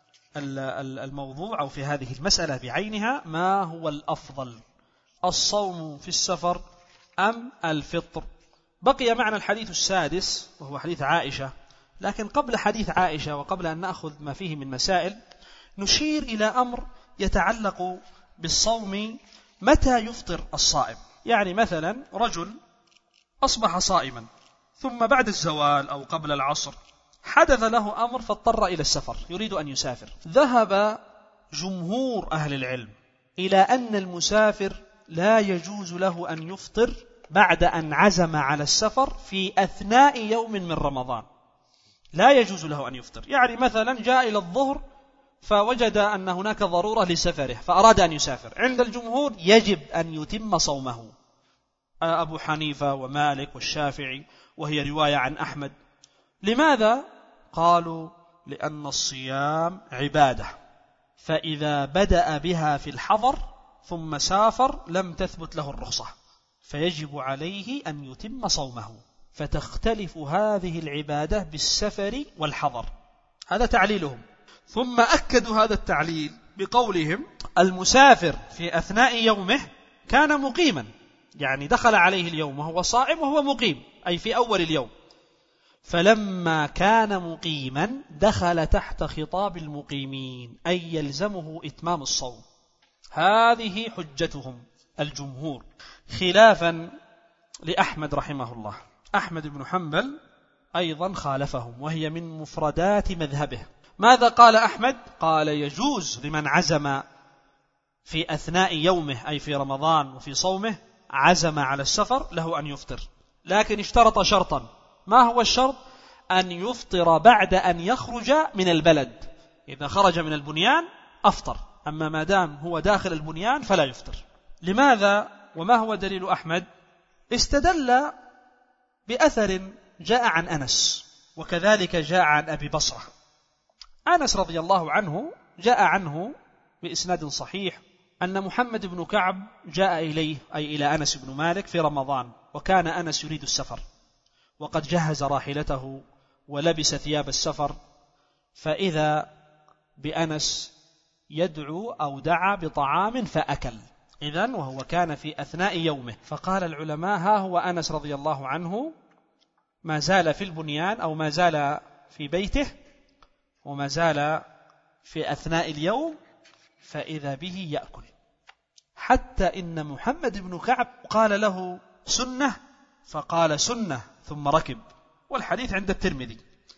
الموضوع أو في هذه المسألة بعينها: ما هو الأفضل، الصوم في السفر أم الفطر؟ بقي معنا الحديث السادس وهو حديث عائشة. لكن قبل حديث عائشة وقبل أن نأخذ ما فيه من مسائل، نشير إلى أمر يتعلق بالصوم. متى يفطر الصائم؟ يعني مثلا رجل أصبح صائما، ثم بعد الزوال أو قبل العصر حدث له أمر فاضطر إلى السفر، يريد أن يسافر. ذهب جمهور أهل العلم إلى أن المسافر لا يجوز له أن يفطر بعد أن عزم على السفر في أثناء يوم من رمضان، لا يجوز له أن يفطر. يعني مثلا جاء إلى الظهر فوجد أن هناك ضرورة لسفره فأراد أن يسافر، عند الجمهور يجب أن يتم صومه، أبو حنيفة ومالك والشافعي، وهي رواية عن أحمد. لماذا؟ قالوا لأن الصيام عبادة، فإذا بدأ بها في الحضر ثم سافر لم تثبت له الرخصة، فيجب عليه أن يتم صومه. فتختلف هذه العبادة بالسفر والحضر. هذا تعليلهم. ثم أكدوا هذا التعليل بقولهم: المسافر في أثناء يومه كان مقيما، يعني دخل عليه اليوم وهو صائم وهو مقيم، أي في أول اليوم، فلما كان مقيما دخل تحت خطاب المقيمين، أي يلزمه إتمام الصوم. هذه حجتهم الجمهور، خلافا لأحمد رحمه الله. أحمد بن حنبل أيضا خالفهم، وهي من مفردات مذهبه. ماذا قال أحمد؟ قال: يجوز لمن عزم في أثناء يومه، أي في رمضان وفي صومه، عزم على السفر له أن يفطر، لكن اشترط شرطا. ما هو الشرط؟ أن يفطر بعد أن يخرج من البلد. إذا خرج من البنيان أفطر، أما ما دام هو داخل البنيان فلا يفطر. لماذا؟ وما هو دليل أحمد؟ استدل بأثر جاء عن أنس، وكذلك جاء عن أبي بصرة. أنس رضي الله عنه جاء عنه بإسناد صحيح أن محمد بن كعب جاء إليه، أي إلى أنس بن مالك، في رمضان، وكان أنس يريد السفر، وقد جهز راحلته ولبس ثياب السفر، فإذا بأنس يدعو أو دعا بطعام فأكل. إذن وهو كان في أثناء يومه. فقال العلماء: ها هو أنس رضي الله عنه ما زال في البنيان، أو ما زال في بيته، وما زال في أثناء اليوم، فإذا به يأكل، حتى إن محمد بن كعب قال له: سنة، فقال: سنة، ثم ركب. والحديث عند الترمذي،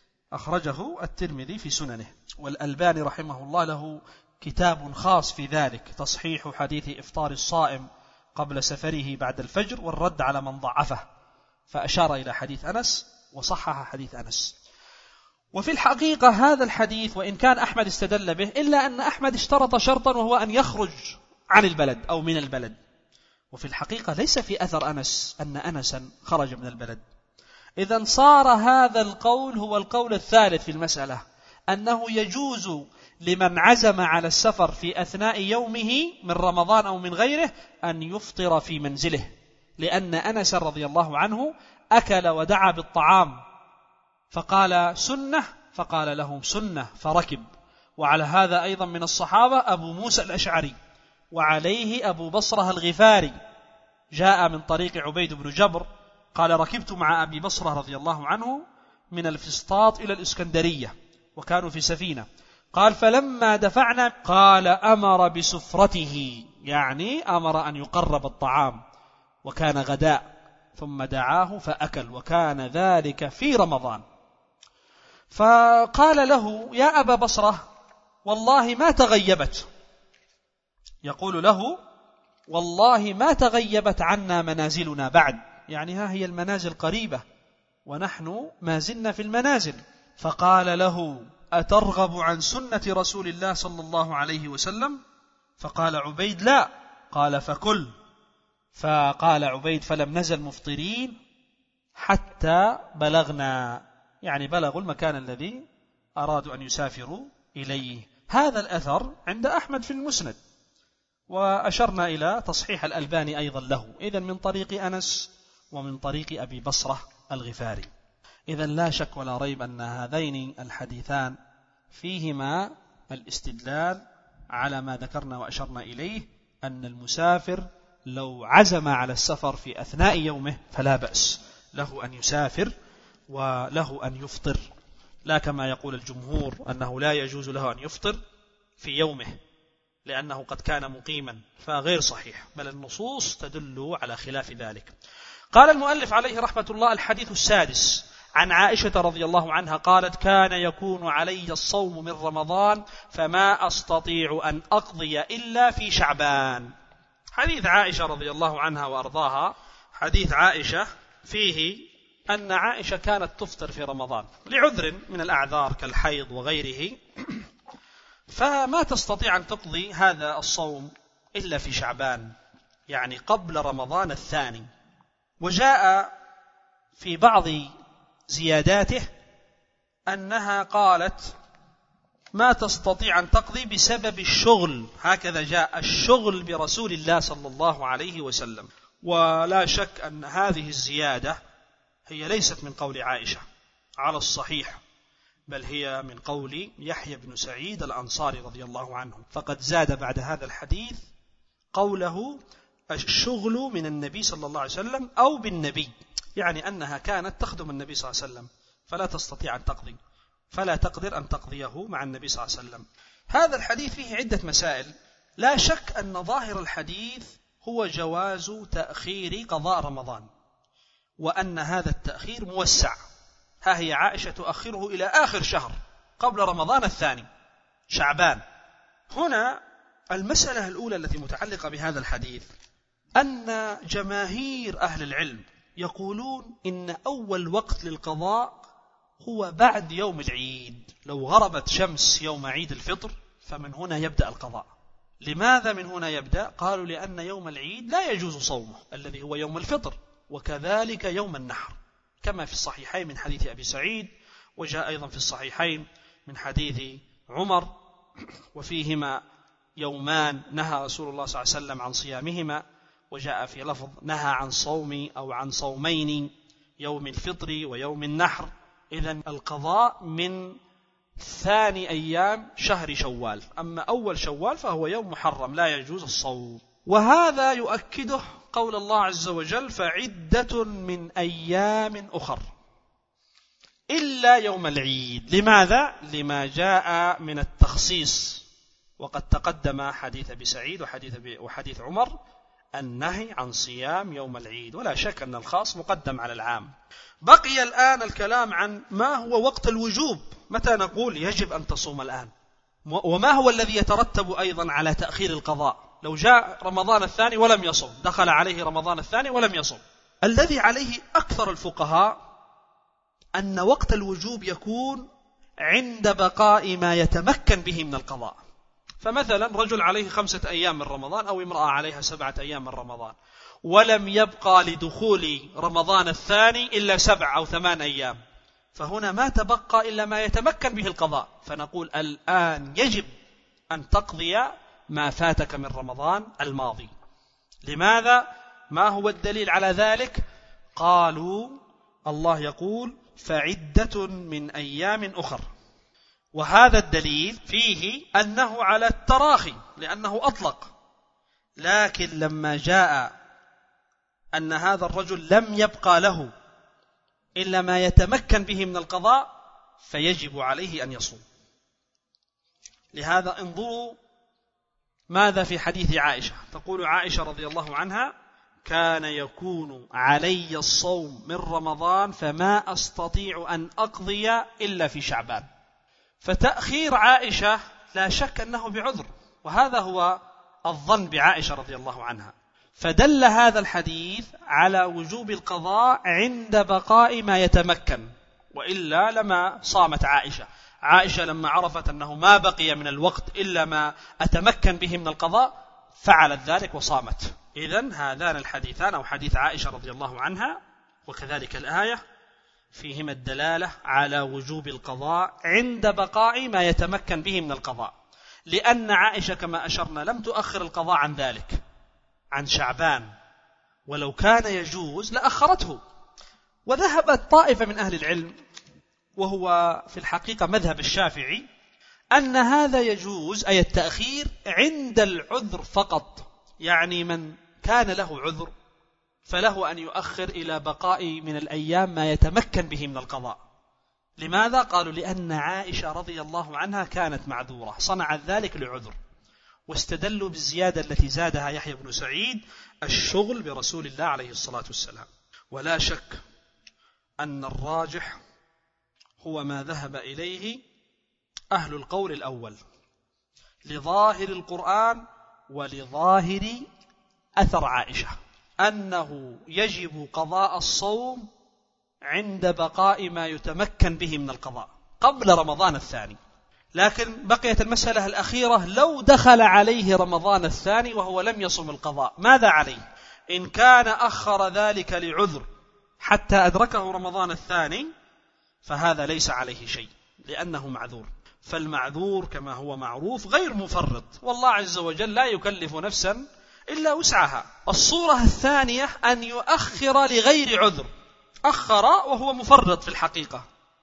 أخرجه الترمذي في سننه، والألباني رحمه الله له كتاب خاص في ذلك، تصحيح حديث إفطار الصائم قبل سفره بعد الفجر، والرد على من ضعفه، فأشار إلى حديث أنس وصحح حديث أنس. وفي الحقيقة هذا الحديث وإن كان أحمد استدل به، إلا أن أحمد اشترط شرطا، وهو أن يخرج عن البلد أو من البلد، وفي الحقيقة ليس في أثر أنس أن أنسا خرج من البلد. إذن صار هذا القول هو القول الثالث في المسألة، أنه يجوز لمن عزم على السفر في أثناء يومه من رمضان أو من غيره أن يفطر في منزله، لأن أنس رضي الله عنه أكل ودعا بالطعام فقال: سنة، فقال لهم: سنة، فركب. وعلى هذا أيضا من الصحابة أبو موسى الأشعري، وعليه أبو بصرة الغفاري، جاء من طريق عبيد بن جبر قال: ركبت مع أبي بصرة رضي الله عنه من الفسطاط إلى الإسكندرية، وكانوا في سفينة. قال: فلما دفعنا، قال: أمر بسفرته، يعني أمر أن يقرب الطعام، وكان غداء، ثم دعاه فأكل، وكان ذلك في رمضان. فقال له: يا أبا بصرة، والله ما تغيبت. يقول له: والله ما تغيبت عنا منازلنا بعد، يعني ها هي المنازل قريبة ونحن ما زلنا في المنازل. فقال له: أترغب عن سنة رسول الله صلى الله عليه وسلم؟ فقال عبيد: لا. قال: فكل. فقال عبيد: فلم نزل مفطرين حتى بلغنا، يعني بلغوا المكان الذي أرادوا أن يسافروا إليه. هذا الأثر عند أحمد في المسند، وأشرنا إلى تصحيح الألباني أيضا له، إذن من طريق أنس ومن طريق أبي بصرة الغفاري. إذن لا شك ولا ريب أن هذين الحديثان فيهما الاستدلال على ما ذكرنا وأشرنا إليه، أن المسافر لو عزم على السفر في أثناء يومه فلا بأس له أن يسافر وله أن يفطر، لا كما يقول الجمهور أنه لا يجوز له أن يفطر في يومه لأنه قد كان مقيما، فغير صحيح، بل النصوص تدل على خلاف ذلك. قال المؤلف عليه رحمة الله: الحديث السادس عن عائشة رضي الله عنها قالت: كان يكون علي الصوم من رمضان فما أستطيع أن أقضي إلا في شعبان. حديث عائشة رضي الله عنها وأرضاها، حديث عائشة فيه أن عائشة كانت تفطر في رمضان لعذر من الأعذار كالحيض وغيره، فما تستطيع أن تقضي هذا الصوم إلا في شعبان، يعني قبل رمضان الثاني. وجاء في بعض زياداته أنها قالت ما تستطيع أن تقضي بسبب الشغل، هكذا جاء الشغل برسول الله صلى الله عليه وسلم. ولا شك أن هذه الزيادة هي ليست من قول عائشة على الصحيح، بل هي من قول يحيى بن سعيد الأنصاري رضي الله عنه، فقد زاد بعد هذا الحديث قوله الشغل من النبي صلى الله عليه وسلم أو بالنبي، يعني أنها كانت تخدم النبي صلى الله عليه وسلم فلا تستطيع أن تقضي، فلا تقدر أن تقضيه مع النبي صلى الله عليه وسلم. هذا الحديث فيه عدة مسائل. لا شك أن ظاهر الحديث هو جواز تأخير قضاء رمضان، وأن هذا التأخير موسع. ها هي عائشة تؤخره إلى آخر شهر قبل رمضان الثاني شعبان. هنا المسألة الأولى التي متعلقة بهذا الحديث أن جماهير أهل العلم يقولون إن أول وقت للقضاء هو بعد يوم العيد، لو غربت شمس يوم عيد الفطر فمن هنا يبدأ القضاء. لماذا من هنا يبدأ؟ قالوا لأن يوم العيد لا يجوز صومه الذي هو يوم الفطر، وكذلك يوم النحر، كما في الصحيحين من حديث أبي سعيد، وجاء أيضا في الصحيحين من حديث عمر، وفيهما يومان نهى رسول الله صلى الله عليه وسلم عن صيامهما، وجاء في لفظ نهى عن صوم أو عن صومين، يوم الفطر ويوم النحر. إذن القضاء من ثاني أيام شهر شوال، أما أول شوال فهو يوم محرم لا يجوز الصوم. وهذا يؤكده قول الله عز وجل فعدة من أيام أخر إلا يوم العيد. لماذا؟ لما جاء من التخصيص، وقد تقدم حديث أبي سعيد وحديث عمر النهي عن صيام يوم العيد، ولا شك أن الخاص مقدم على العام. بقي الآن الكلام عن ما هو وقت الوجوب، متى نقول يجب أن تصوم الآن، وما هو الذي يترتب أيضا على تأخير القضاء لو جاء رمضان الثاني ولم يصم، دخل عليه رمضان الثاني ولم يصم. الذي عليه أكثر الفقهاء أن وقت الوجوب يكون عند بقاء ما يتمكن به من القضاء. فمثلا رجل عليه 5 أيام من رمضان أو امرأة عليها 7 أيام من رمضان، ولم يبقى لدخول رمضان الثاني إلا 7 أو 8 أيام، فهنا ما تبقى إلا ما يتمكن به القضاء، فنقول الآن يجب أن تقضي ما فاتك من رمضان الماضي. لماذا؟ ما هو الدليل على ذلك؟ قالوا الله يقول فعدة من أيام أخر، وهذا الدليل فيه أنه على التراخي لأنه أطلق، لكن لما جاء أن هذا الرجل لم يبقى له إلا ما يتمكن به من القضاء فيجب عليه أن يصوم. لهذا انظروا ماذا في حديث عائشة، تقول عائشة رضي الله عنها كان يكون علي الصوم من رمضان فما أستطيع أن أقضي إلا في شعبان. فتأخير عائشة لا شك أنه بعذر، وهذا هو الظن بعائشة رضي الله عنها. فدل هذا الحديث على وجوب القضاء عند بقاء ما يتمكن، وإلا لما صامت عائشة لما عرفت أنه ما بقي من الوقت إلا ما أتمكن به من القضاء فعلت ذلك وصامت. إذن هذان الحديثان، أو حديث عائشة رضي الله عنها وكذلك الآية، فيهما الدلالة على وجوب القضاء عند بقاء ما يتمكن به من القضاء، لأن عائشة كما أشرنا لم تؤخر القضاء عن ذلك، عن شعبان، ولو كان يجوز لأخرته. وذهبت طائفة من أهل العلم، وهو في الحقيقة مذهب الشافعي، أن هذا يجوز، أي التأخير عند العذر فقط، يعني من كان له عذر فله أن يؤخر إلى بقاء من الأيام ما يتمكن به من القضاء. لماذا؟ قالوا لأن عائشة رضي الله عنها كانت معذورة، صنعت ذلك لعذر، واستدلوا بالزيادة التي زادها يحيى بن سعيد: الشغل برسول الله عليه الصلاة والسلام. ولا شك أن الراجح هو ما ذهب إليه أهل القول الأول، لظاهر القرآن ولظاهر أثر عائشة، أنه يجب قضاء الصوم عند بقاء ما يتمكن به من القضاء قبل رمضان الثاني. لكن بقيت المسألة الأخيرة: لو دخل عليه رمضان الثاني وهو لم يصم القضاء ماذا عليه؟ إن كان أخر ذلك لعذر حتى أدركه رمضان الثاني فهذا ليس عليه شيء، لأنه معذور. فالمعذور كما هو معروف غير مفرط، والله عز وجل لا يكلف نفسا إلا وسعها. الصورة الثانية أن يؤخر لغير عذر، أخر وهو مفرط في الحقيقة.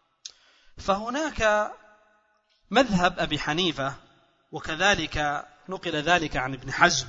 فهناك مذهب أبي حنيفة، وكذلك نقل ذلك عن ابن حزم،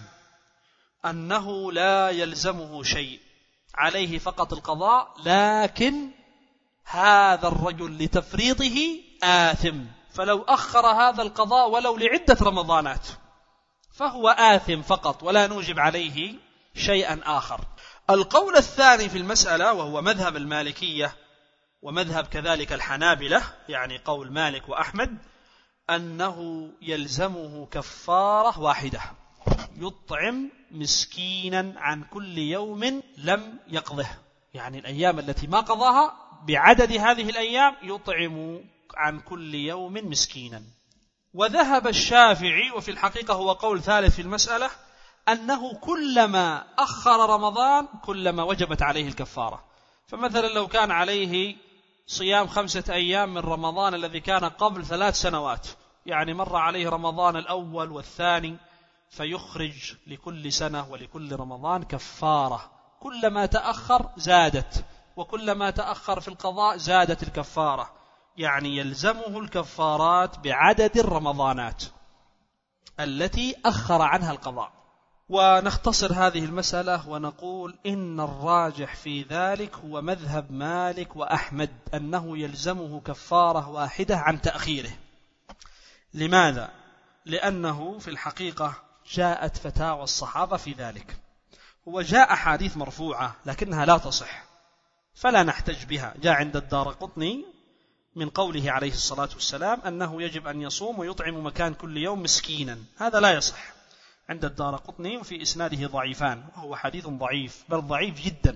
أنه لا يلزمه شيء، عليه فقط القضاء، لكن هذا الرجل لتفريطه آثم، فلو أخر هذا القضاء ولو لعدة رمضانات فهو آثم فقط، ولا نوجب عليه شيئا آخر. القول الثاني في المسألة، وهو مذهب المالكية ومذهب كذلك الحنابلة، يعني قول مالك وأحمد، أنه يلزمه كفارة واحدة، يطعم مسكينا عن كل يوم لم يقضه، يعني الأيام التي ما قضاها بعدد هذه الأيام يطعم عن كل يوم مسكينا. وذهب الشافعي، وفي الحقيقة هو قول ثالث في المسألة، أنه كلما أخر رمضان كلما وجبت عليه الكفارة. فمثلا لو كان عليه صيام 5 أيام من رمضان الذي كان قبل 3 سنوات، يعني مر عليه رمضان الأول والثاني، فيخرج لكل سنة ولكل رمضان كفارة، كلما تأخر زادت، وكلما تأخر في القضاء زادت الكفارة، يعني يلزمه الكفارات بعدد الرمضانات التي أخر عنها القضاء. ونختصر هذه المسألة ونقول إن الراجح في ذلك هو مذهب مالك وأحمد، أنه يلزمه كفارة واحدة عن تأخيره. لماذا؟ لأنه في الحقيقة جاءت فتاوى الصحابة في ذلك، وجاء أحاديث مرفوعة لكنها لا تصح فلا نحتج بها. جاء عند الدارقطني من قوله عليه الصلاة والسلام أنه يجب أن يصوم ويطعم مكان كل يوم مسكينا، هذا لا يصح عند الدارقطني، وفي إسناده ضعيفان، وهو حديث ضعيف، بل ضعيف جدا.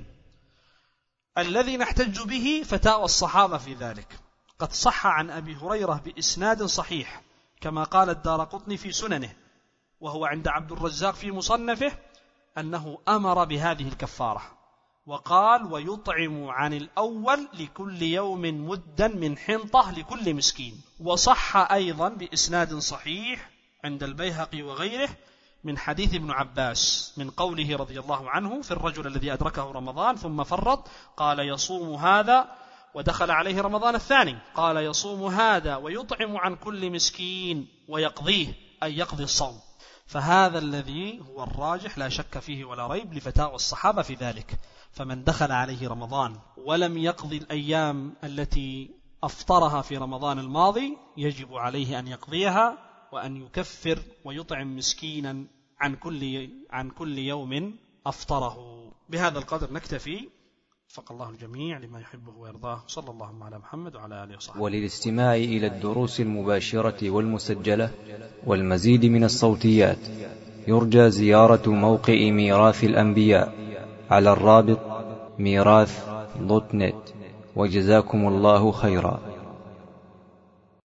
الذي نحتج به فتاوى الصحابة في ذلك، قد صح عن أبي هريرة بإسناد صحيح كما قال الدارقطني في سننه، وهو عند عبد الرزاق في مصنفه، أنه أمر بهذه الكفارة، وقال: ويطعم عن الأول لكل يوم مدا من حنطة لكل مسكين. وصح أيضا بإسناد صحيح عند البيهقي وغيره من حديث ابن عباس من قوله رضي الله عنه في الرجل الذي أدركه رمضان ثم فرط، قال: يصوم هذا، ودخل عليه رمضان الثاني، قال: يصوم هذا ويطعم عن كل مسكين ويقضيه، أي يقضي الصوم. فهذا الذي هو الراجح لا شك فيه ولا ريب لفتاوى الصحابة في ذلك. فمن دخل عليه رمضان ولم يقضي الأيام التي أفطرها في رمضان الماضي يجب عليه أن يقضيها، وأن يكفر ويطعم مسكينا عن كل يوم أفطره. بهذا القدر نكتفي، وفق الله الجميع لما يحبه ويرضاه، صلى الله على محمد وعلى آله وصحبه. وللاستماع إلى الدروس المباشرة والمسجلة والمزيد من الصوتيات يرجى زيارة موقع ميراث الأنبياء على الرابط ميراث.net. وجزاكم الله خيرا.